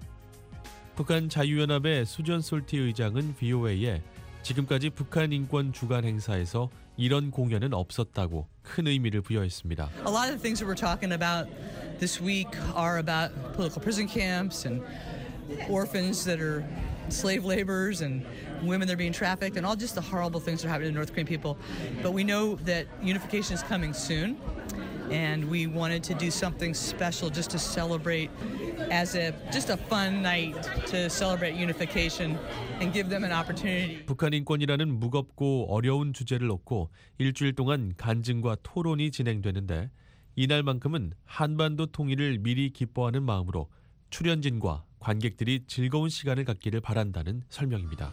북한 자유연합의 수전 솔티 의장은 브이오에이에 지금까지 북한 인권 주간 행사에서 이런 공연은 없었다고 큰 의미를 부여했습니다. A lot of the things that we're talking about this week are about political prison camps and orphans that are slave laborers and women that are being trafficked and all just the horrible things that are happening to North Korean people. But we know that unification is coming soon and we wanted to do something special just to celebrate as a just a fun night to celebrate unification and give them an opportunity. 북한 인권이라는 무겁고 어려운 주제를 놓고 일주일 동안 간증과 토론이 진행되는데 이날만큼은 한반도 통일을 미리 기뻐하는 마음으로 출연진과 관객들이 즐거운 시간을 갖기를 바란다는 설명입니다.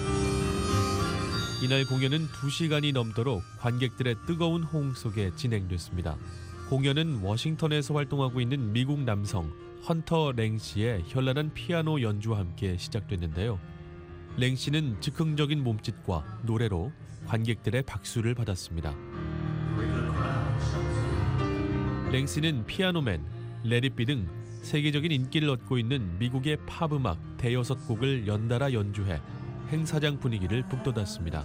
이날 공연은 두 시간이 넘도록 관객들의 뜨거운 호응 속에 진행됐습니다. 공연은 워싱턴에서 활동하고 있는 미국 남성 헌터 랭 씨의 현란한 피아노 연주와 함께 시작됐는데요. 랭 씨는 즉흥적인 몸짓과 노래로 관객들의 박수를 받았습니다. 랭 씨는 피아노맨, 레릿비 등 세계적인 인기를 얻고 있는 미국의 팝 음악 대여섯 곡을 연달아 연주해 행사장 분위기를 북돋았습니다.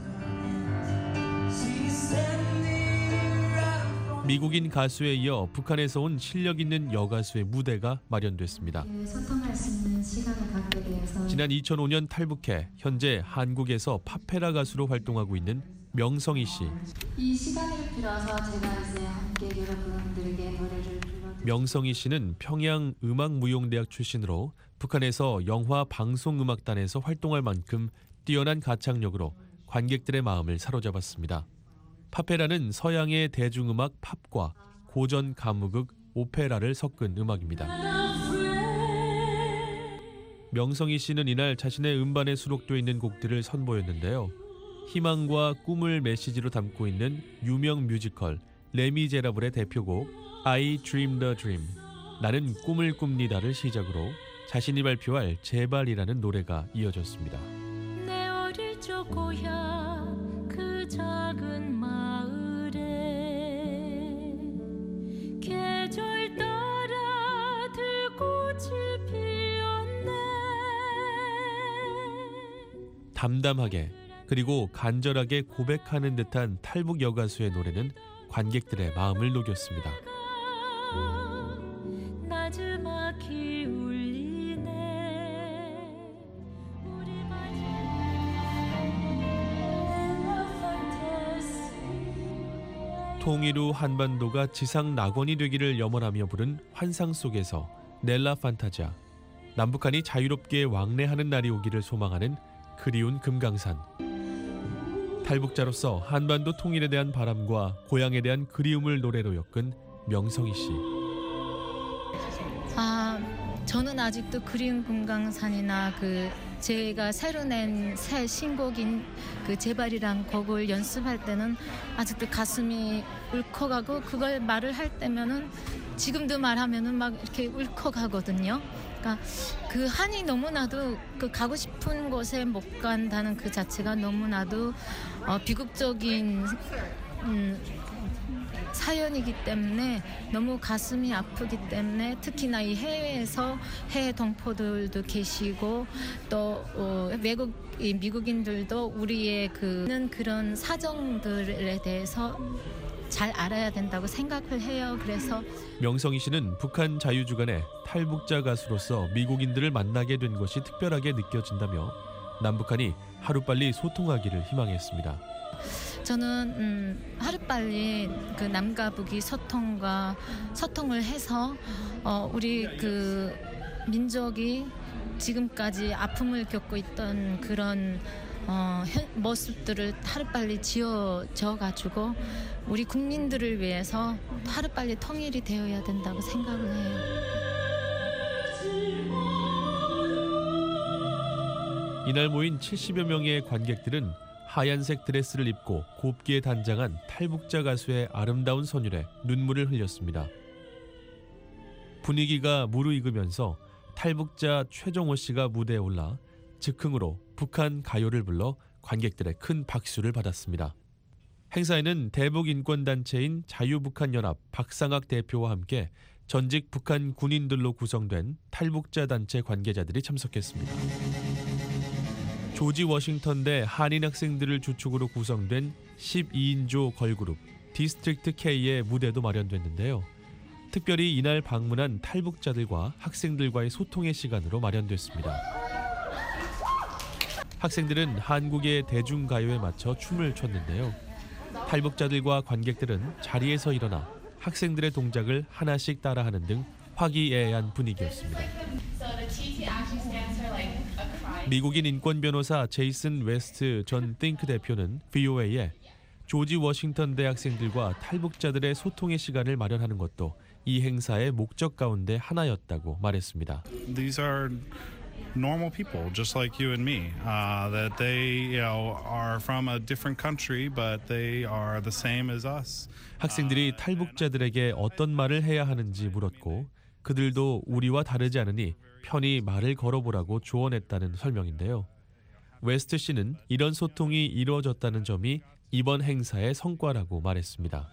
미국인 가수에 이어 북한에서 온 실력 있는 여가수의 무대가 마련됐습니다. 소통할 수 있는 시간을 갖게 되어서 지난 이천오 년 탈북해 현재 한국에서 팝페라 가수로 활동하고 있는 명성희 씨. 이 시간을 빌어서 제가 이제 함께 여러분들에게 노래를 불러드립니다. 명성희 씨는 평양 음악무용대학 출신으로 북한에서 영화 방송음악단에서 활동할 만큼 뛰어난 가창력으로 관객들의 마음을 사로잡았습니다. 팝페라는 서양의 대중음악 팝과 고전 가무극 오페라를 섞은 음악입니다. 명성희 씨는 이날 자신의 음반에 수록되어 있는 곡들을 선보였는데요. 희망과 꿈을 메시지로 담고 있는 유명 뮤지컬 레미제라블의 대표곡 I Dream the Dream, 나는 꿈을 꿉니다를 시작으로 자신이 발표할 제발이라는 노래가 이어졌습니다. 내 어릴 적 고향 그 작은 마을에 계절 따라 들꽃이 피었네. 담담하게 그리고 간절하게 고백하는 듯한 탈북 여가수의 노래는 관객들의 마음을 녹였습니다. 나즈막히 울리네. 우리 통일 후 한반도가 지상 낙원이 되기를 염원하며 부른 환상 속에서 넬라 판타지아, 남북한이 자유롭게 왕래하는 날이 오기를 소망하는 그리운 금강산. 탈북자로서 한반도 통일에 대한 바람과 고향에 대한 그리움을 노래로 엮은 명성희 씨. 아, 저는 아직도 그리운 금강산이나 그 제가 새로 낸 새 신곡인 그 제발이란 곡을 연습할 때는 아직도 가슴이 울컥하고 그걸 말을 할 때면은 지금도 말하면은 막 이렇게 울컥하거든요. 그러니까 그 한이 너무나도 그 가고 싶은 곳에 못 간다는 그 자체가 너무나도 어, 비극적인 음, 사연이기 때문에 너무 가슴이 아프기 때문에 특히나 이 해외에서 해외 동포들도 계시고 또 어, 외국 이 미국인들도 우리의 그 그런 사정들에 대해서 잘 알아야 된다고 생각을 해요. 그래서 명성희 씨는 북한 자유주간에 탈북자 가수로서 미국인들을 만나게 된 것이 특별하게 느껴진다며 남북한이 하루빨리 소통하기를 희망했습니다. 저는 음, 하루빨리 그 남과 북이 소통과 소통을 해서 어, 우리 그 민족이 지금까지 아픔을 겪고 있던 그런 어, 모습들을 하루빨리 지어져 가지고 우리 국민들을 위해서 하루빨리 통일이 되어야 된다고 생각을 해요. 이날 모인 칠십여 명의 관객들은 하얀색 드레스를 입고 곱게 단장한 탈북자 가수의 아름다운 선율에 눈물을 흘렸습니다. 분위기가 무르익으면서 탈북자 최종호 씨가 무대에 올라 즉흥으로 북한 가요를 불러 관객들의 큰 박수를 받았습니다. 행사에는 대북 인권단체인 자유북한연합 박상학 대표와 함께 전직 북한 군인들로 구성된 탈북자 단체 관계자들이 참석했습니다. 조지 워싱턴대 한인 학생들을 주축으로 구성된 십이 인조 걸그룹 디스트릭트 K의 무대도 마련됐는데요. 특별히 이날 방문한 탈북자들과 학생들과의 소통의 시간으로 마련됐습니다. 학생들은 한국의 대중가요에 맞춰 춤을 췄는데요. 탈북자들과 관객들은 자리에서 일어나 학생들의 동작을 하나씩 따라하는 등 화기애애한 분위기였습니다. 미국인 인권 변호사 제이슨 웨스트 전 띵크 대표는 브이오에이에 조지 워싱턴 대학생들과 탈북자들의 소통의 시간을 마련하는 것도 이 행사의 목적 가운데 하나였다고 말했습니다. These are normal people, just like you and me. Uh, that they, you know, are from a different country, but they are the same as us. 학생들이 탈북자들에게 어떤 말을 해야 하는지 물었고 그들도 우리와 다르지 않으니 편히 말을 걸어보라고 조언했다는 설명인데요. 웨스트 씨는 이런 소통이 이루어졌다는 점이 이번 행사의 성과라고 말했습니다.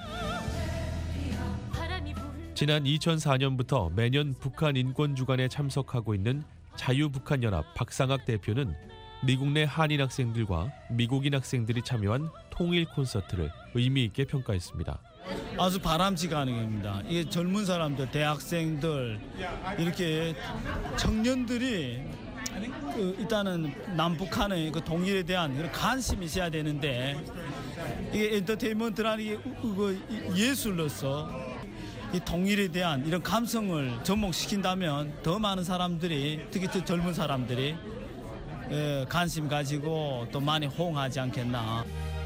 지난 이천사 년부터 매년 북한 인권주간에 참석하고 있는 자유북한연합 박상학 대표는 미국 내 한인 학생들과 미국인 학생들이 참여한 통일 콘서트를 의미 있게 평가했습니다. 아주 바람직한 행위입니다. 이게 젊은 사람들, 대학생들, 이렇게 청년들이 그 일단은 남북한의 그 통일에 대한 그런 관심이 있어야 되는데 이게 엔터테인먼트라는 게 예술로서 이 통일에 대한 이런 감성을 접목시킨다면 더 많은 사람들이 특히 더 젊은 사람들이 관심 가지고 또 많이 호응하지 않겠나.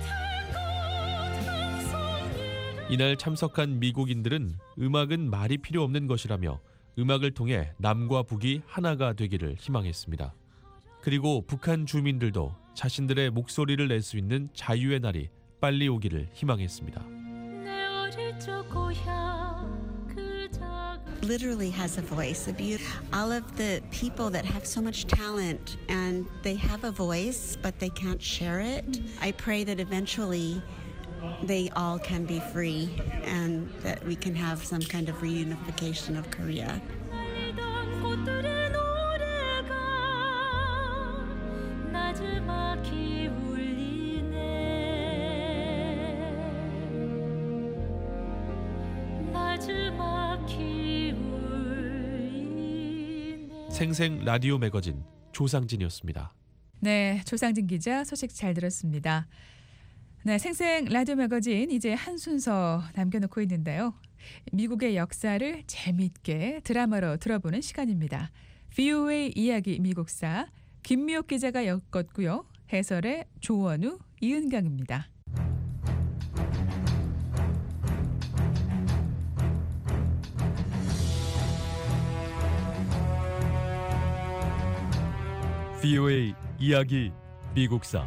이날 참석한 미국인들은 음악은 말이 필요 없는 것이라며 음악을 통해 남과 북이 하나가 되기를 희망했습니다. 그리고 북한 주민들도 자신들의 목소리를 낼 수 있는 자유의 날이 빨리 오기를 희망했습니다. Literally has a voice. A beauty. All of the people that have so much talent and they have a voice, but they can't share it. I pray that eventually they all can be free and that we can have some kind of reunification of Korea. 생생 라디오 매거진 조상진이었습니다. 네, 조상진 기자 소식 잘 들었습니다. 네, 생생 라디오 매거진 이제 한 순서 남겨놓고 있는데요. 미국의 역사를 재미있게 드라마로 들어보는 시간입니다. 브이오에이 이야기 미국사 김미옥 기자가 엮었고요. 해설의 조원우, 이은경입니다. 브이오에이 이야기 미국사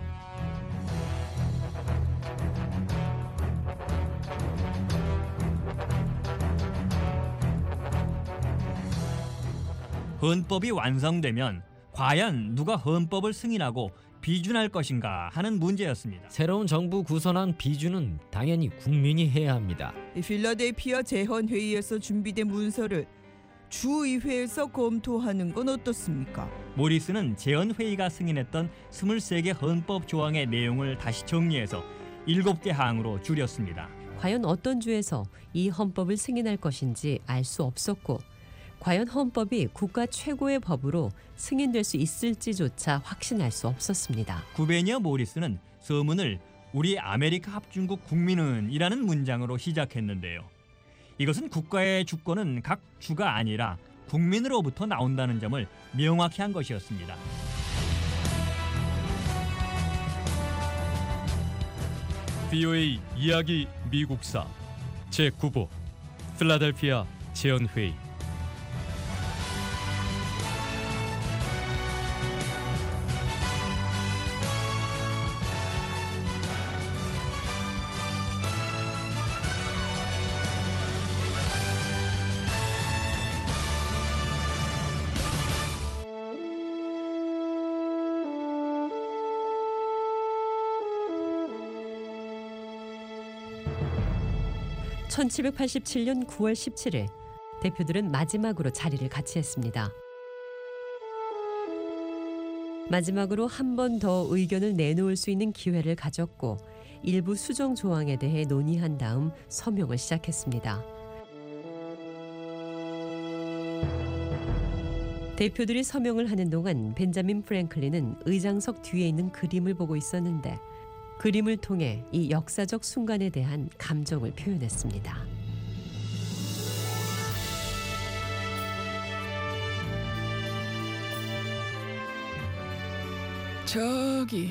헌법이 완성되면 과연 누가 헌법을 승인하고 비준할 것인가 하는 문제였습니다. 새로운 정부 구성안 비준은 당연히 국민이 해야 합니다. 필라델피아 재헌회의에서 준비된 문서를 주의회에서 검토하는 건 어떻습니까? 모리스는 재헌회의가 승인했던 이십삼 개 헌법 조항의 내용을 다시 정리해서 일곱 개 항으로 줄였습니다. 과연 어떤 주에서 이 헌법을 승인할 것인지 알 수 없었고 과연 헌법이 국가 최고의 법으로 승인될 수 있을지조차 확신할 수 없었습니다. 구베니어 모리스는 서문을 우리 아메리카 합중국 국민은 이라는 문장으로 시작했는데요. 이것은 국가의 주권은 각 주가 아니라 국민으로부터 나온다는 점을 명확히 한 것이었습니다. 비오에이 이야기 미국사 제구 부 필라델피아 재헌회의. 천칠백팔십칠 년 구월 십칠일 대표들은 마지막으로 자리를 같이 했습니다. 마지막으로 한 번 더 의견을 내놓을 수 있는 기회를 가졌고 일부 수정 조항에 대해 논의한 다음 서명을 시작했습니다. 대표들이 서명을 하는 동안 벤자민 프랭클린은 의장석 뒤에 있는 그림을 보고 있었는데 그림을 통해 이 역사적 순간에 대한 감정을 표현했습니다. 저기,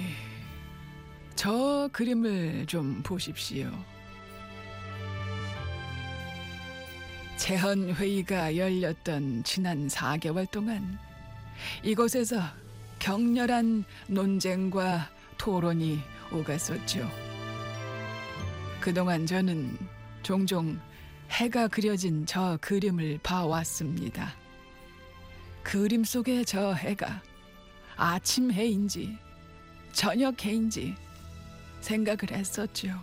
저 그림을 좀 보십시오. 재헌회의가 열렸던 지난 사 개월 동안 이곳에서 격렬한 논쟁과 토론이 오갔었죠. 그동안 저는 종종 해가 그려진 저 그림을 봐왔습니다. 그림 속의 저 해가 아침 해인지 저녁 해인지 생각을 했었죠.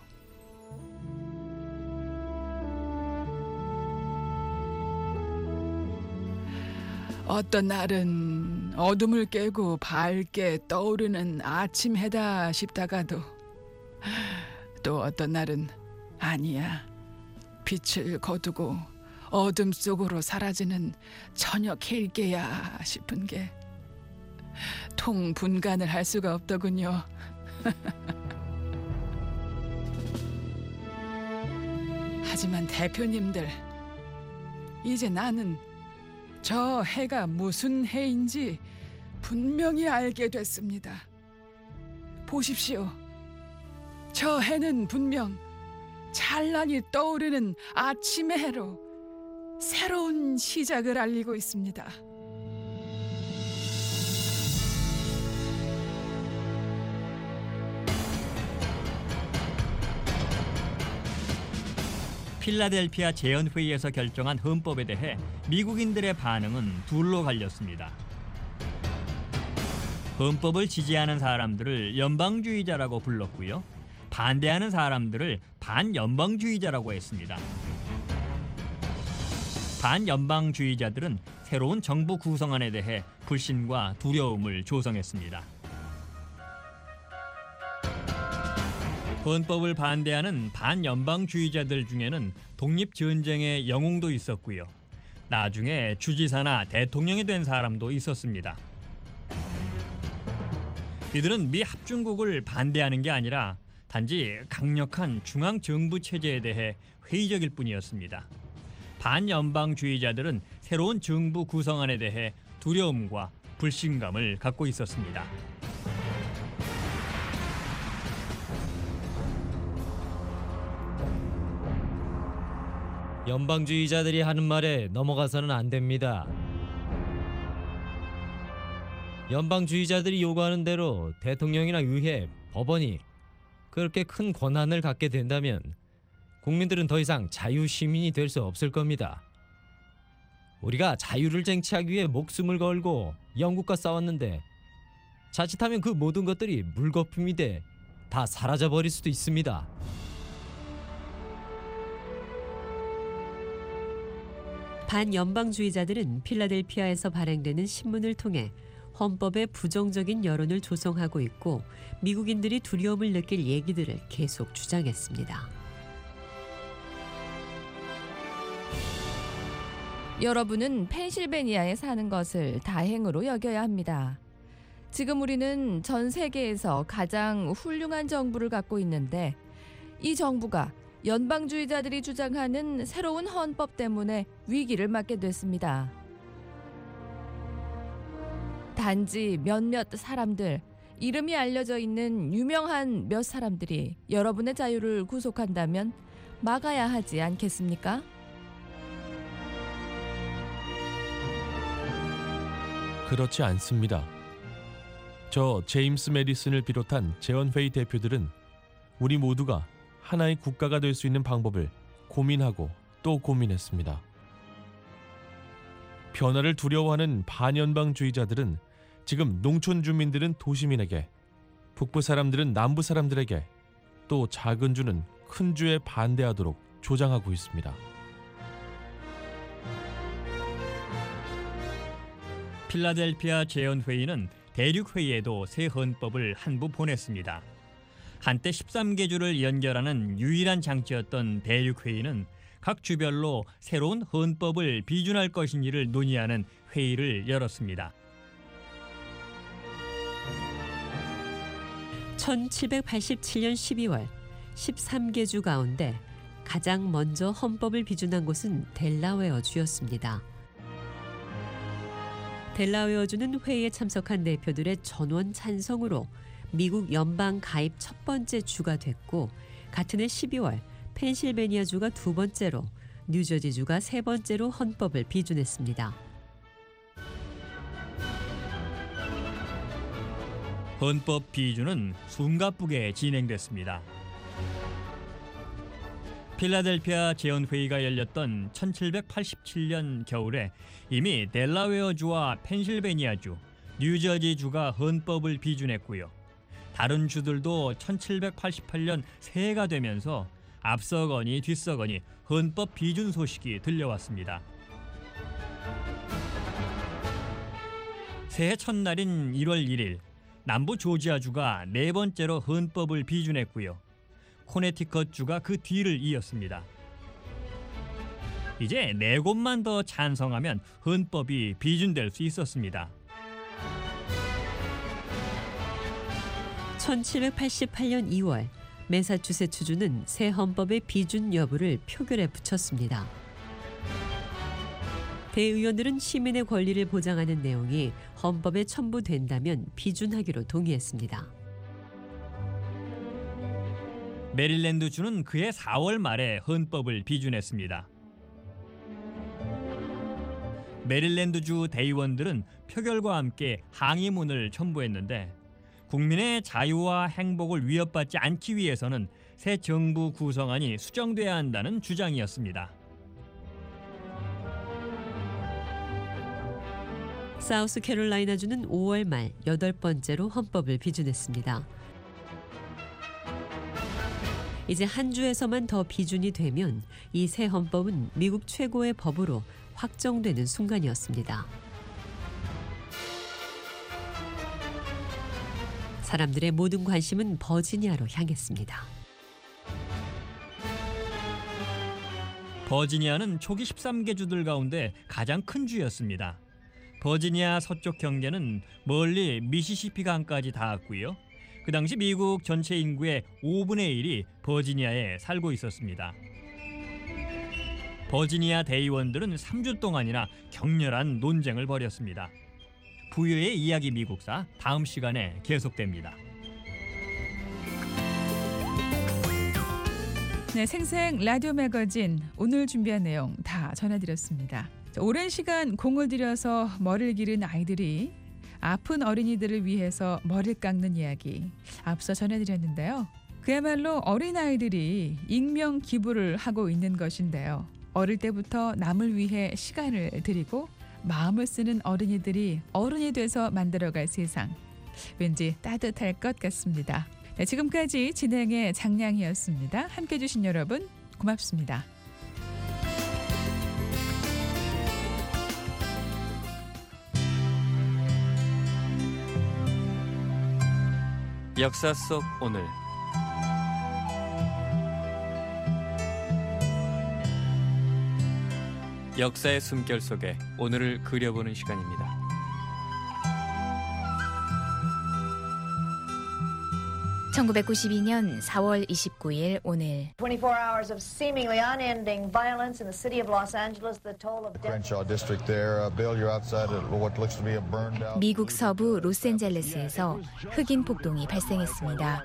어떤 날은 어둠을 깨고 밝게 떠오르는 아침 해다 싶다가도 또 어떤 날은 아니야, 빛을 거두고 어둠 속으로 사라지는 저녁 해일게야 싶은 게 통 분간을 할 수가 없더군요. 하지만 대표님들, 이제 나는 저 해가 무슨 해인지 분명히 알게 됐습니다. 보십시오. 저 해는 분명 찬란히 떠오르는 아침의 해로 새로운 시작을 알리고 있습니다. 필라델피아 재헌회의에서 결정한 헌법에 대해 미국인들의 반응은 둘로 갈렸습니다. 헌법을 지지하는 사람들을 연방주의자라고 불렀고요. 반대하는 사람들을 반연방주의자라고 했습니다. 반연방주의자들은 새로운 정부 구성안에 대해 불신과 두려움을 조성했습니다. 헌법을 반대하는 반연방주의자들 중에는 독립전쟁의 영웅도 있었고요. 나중에 주지사나 대통령이 된 사람도 있었습니다. 이들은 미 합중국을 반대하는 게 아니라 단지 강력한 중앙정부 체제에 대해 회의적일 뿐이었습니다. 반연방주의자들은 새로운 정부 구성안에 대해 두려움과 불신감을 갖고 있었습니다. 연방주의자들이 하는 말에 넘어가서는 안 됩니다. 연방주의자들이 요구하는 대로 대통령이나 의회, 법원이 그렇게 큰 권한을 갖게 된다면 국민들은 더 이상 자유시민이 될 수 없을 겁니다. 우리가 자유를 쟁취하기 위해 목숨을 걸고 영국과 싸웠는데 자칫하면 그 모든 것들이 물거품이 돼 다 사라져버릴 수도 있습니다. 반연방주의자들은 필라델피아에서 발행되는 신문을 통해 헌법에 부정적인 여론을 조성하고 있고 미국인들이 두려움을 느낄 얘기들을 계속 주장했습니다. 여러분은 펜실베니아에 사는 것을 다행으로 여겨야 합니다. 지금 우리는 전 세계에서 가장 훌륭한 정부를 갖고 있는데 이 정부가 연방주의자들이 주장하는 새로운 헌법 때문에 위기를 맞게 됐습니다. 단지 몇몇 사람들, 이름이 알려져 있는 유명한 몇 사람들이 여러분의 자유를 구속한다면 막아야 하지 않겠습니까? 그렇지 않습니다. 저 제임스 메디슨을 비롯한 재헌회의 대표들은 우리 모두가 하나의 국가가 될 수 있는 방법을 고민하고 또 고민했습니다. 변화를 두려워하는 반연방주의자들은 지금 농촌 주민들은 도시민에게, 북부 사람들은 남부 사람들에게, 또 작은 주는 큰 주에 반대하도록 조장하고 있습니다. 필라델피아 재헌회의는 대륙회의에도 새 헌법을 한 부 보냈습니다. 한때 십삼 개 주를 연결하는 유일한 장치였던 대륙회의는 각 주별로 새로운 헌법을 비준할 것인지를 논의하는 회의를 열었습니다. 천칠백팔십칠 년 십이월 십삼 개 주 가운데 가장 먼저 헌법을 비준한 곳은 델라웨어주였습니다. 델라웨어주는 회의에 참석한 대표들의 전원 찬성으로 미국 연방 가입 첫 번째 주가 됐고 같은 해 십이월 펜실베니아주가 두 번째로 뉴저지주가 세 번째로 헌법을 비준했습니다. 헌법 비준은 숨가쁘게 진행됐습니다. 필라델피아 재헌회의가 열렸던 천칠백팔십칠 년 겨울에 이미 델라웨어주와 펜실베니아주, 뉴저지주가 헌법을 비준했고요. 다른 주들도 천칠백팔십팔 년 새해가 되면서 앞서거니 뒤서거니 헌법 비준 소식이 들려왔습니다. 새해 첫날인 일월 일일 남부 조지아주가 네 번째로 헌법을 비준했고요. 코네티컷주가 그 뒤를 이었습니다. 이제 네 곳만 더 찬성하면 헌법이 비준될 수 있었습니다. 천칠백팔십팔 년 이월 매사추세츠주는 새 헌법의 비준 여부를 표결에 붙였습니다. 대의원들은 시민의 권리를 보장하는 내용이 헌법에 첨부된다면 비준하기로 동의했습니다. 메릴랜드주는 그해 사월 말에 헌법을 비준했습니다. 메릴랜드주 대의원들은 표결과 함께 항의문을 첨부했는데 국민의 자유와 행복을 위협받지 않기 위해서는 새 정부 구성안이 수정돼야 한다는 주장이었습니다. 사우스캐롤라이나주는 오월 말 여덟 번째로 헌법을 비준했습니다. 이제 한 주에서만 더 비준이 되면 이 새 헌법은 미국 최고의 법으로 확정되는 순간이었습니다. 사람들의 모든 관심은 버지니아로 향했습니다. 버지니아는 초기 십삼 개 주들 가운데 가장 큰 주였습니다. 버지니아 서쪽 경계는 멀리 미시시피 강까지 닿았고요. 그 당시 미국 전체 인구의 오분의 일이 버지니아에 살고 있었습니다. 버지니아 대의원들은 삼 주 동안이나 격렬한 논쟁을 벌였습니다. 부유의 이야기 미국사 다음 시간에 계속됩니다. 네, 생생 라디오 매거진 오늘 준비한 내용 다 전해드렸습니다. 오랜 시간 공을 들여서 머리를 기른 아이들이 아픈 어린이들을 위해서 머리를 깎는 이야기 앞서 전해드렸는데요. 그야말로 어린아이들이 익명 기부를 하고 있는 것인데요. 어릴 때부터 남을 위해 시간을 들이고 마음을 쓰는 어린이들이 어른이 돼서 만들어갈 세상. 왠지 따뜻할 것 같습니다. 네, 지금까지 진행의 장량이었습니다. 함께해 주신 여러분 고맙습니다. 역사 속 오늘. 역사의 숨결 속에 오늘을 그려보는 시간입니다. 천구백구십이 년 사월 이십구일 오늘 twenty-four hours of seemingly unending violence in the city of Los Angeles. The toll of death. Crenshaw district there. Uh, Bill, you're outside of what looks to be a burned out. 미국 서부 로스앤젤레스에서 흑인 폭동이 발생했습니다.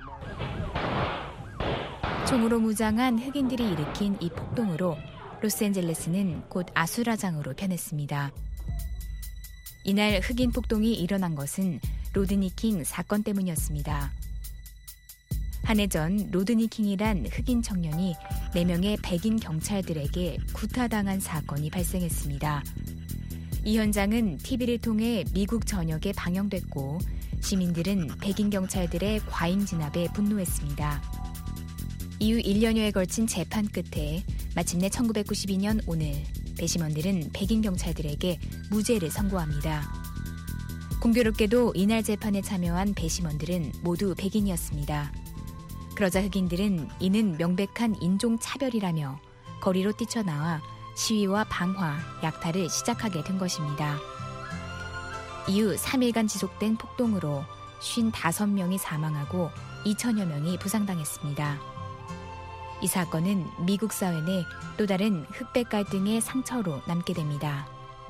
총으로 무장한 흑인들이 일으킨 이 폭동으로 로스앤젤레스는 곧 아수라장으로 변했습니다. 이날 흑인 폭동이 일어난 것은 로드니 킹 사건 때문이었습니다. 한 해 전 로드니 킹이란 흑인 청년이 네 명의 백인 경찰들에게 구타당한 사건이 발생했습니다. 이 현장은 티비를 통해 미국 전역에 방영됐고 시민들은 백인 경찰들의 과잉 진압에 분노했습니다. 이후 일 년여에 걸친 재판 끝에 마침내 천구백구십이 년 오늘 배심원들은 백인 경찰들에게 무죄를 선고합니다. 공교롭게도 이날 재판에 참여한 배심원들은 모두 백인이었습니다. 그러자 흑인들은 이는 명백한 인종차별이라며 거리로 뛰쳐나와 시위와 방화, 약탈을 시작하게 된 것입니다. 이후 삼 일간 지속된 폭동으로 오십오 명이 사망하고 이천여 명이 부상당했습니다. 이 사건은 미국 사회 내 또 다른 흑백 갈등의 상처로 남게 됩니다.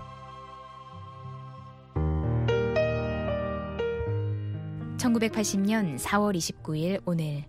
천구백팔십 년 사월 이십구일 오늘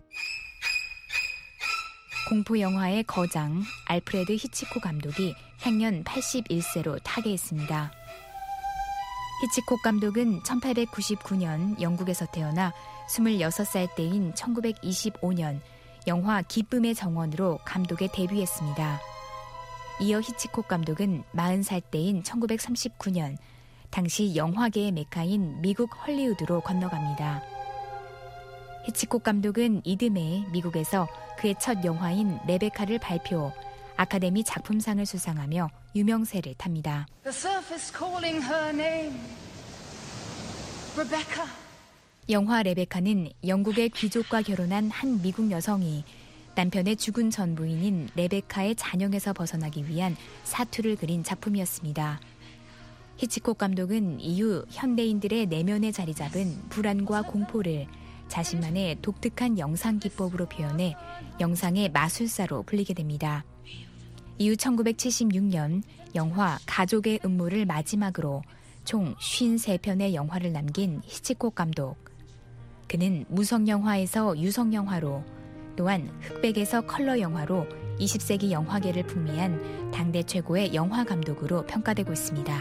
공포 영화의 거장 알프레드 히치콕 감독이 향년 팔십일 세로 타계했습니다. 히치콕 감독은 천팔백구십구 년 영국에서 태어나 스물여섯 살 때인 천구백이십오 년 영화 기쁨의 정원으로 감독에 데뷔했습니다. 이어 히치콕 감독은 마흔 살 때인 천구백삼십구 년 당시 영화계의 메카인 미국 헐리우드로 건너갑니다. 히치콕 감독은 이듬해 미국에서 그의 첫 영화인 레베카를 발표, 아카데미 작품상을 수상하며 유명세를 탑니다. The surf is calling her name. Rebecca. 영화 레베카는 영국의 귀족과 결혼한 한 미국 여성이 남편의 죽은 전 부인인 레베카의 잔영에서 벗어나기 위한 사투를 그린 작품이었습니다. 히치콕 감독은 이후 현대인들의 내면에 자리 잡은 불안과 공포를 자신만의 독특한 영상 기법으로 표현해 영상의 마술사로 불리게 됩니다. 이후 천구백칠십육 년 영화 가족의 음모를 마지막으로 총 오십삼 편의 영화를 남긴 히치콕 감독. 그는 무성영화에서 유성영화로 또한 흑백에서 컬러 영화로 이십 세기 영화계를 풍미한 당대 최고의 영화 감독으로 평가되고 있습니다.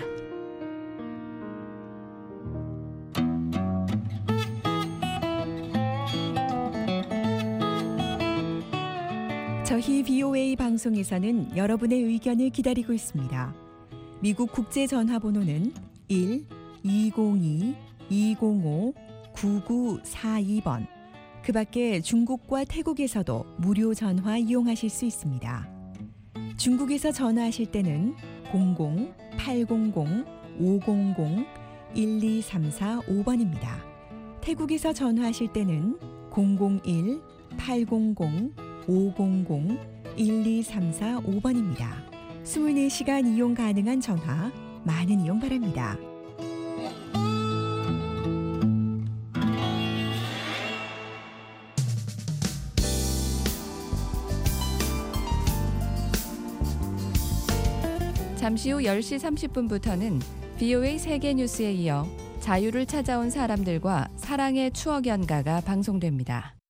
저희 비오에이 방송에서는 여러분의 의견을 기다리고 있습니다. 미국 국제전화번호는 일 이공이 이공오 구구사이 번. 그 밖에 중국과 태국에서도 무료 전화 이용하실 수 있습니다. 중국에서 전화하실 때는 공공 팔공공 오공공 일이삼사오 번입니다. 태국에서 전화하실 때는 공공일 팔공공 오공공 일이삼사오 번입니다. 이십사 시간 이용 가능한 전화 많은 이용 바랍니다. 잠시 후 열 시 삼십 분부터는 비오에이 세계 뉴스에 이어 자유를 찾아온 사람들과 사랑의 추억 연가가 방송됩니다.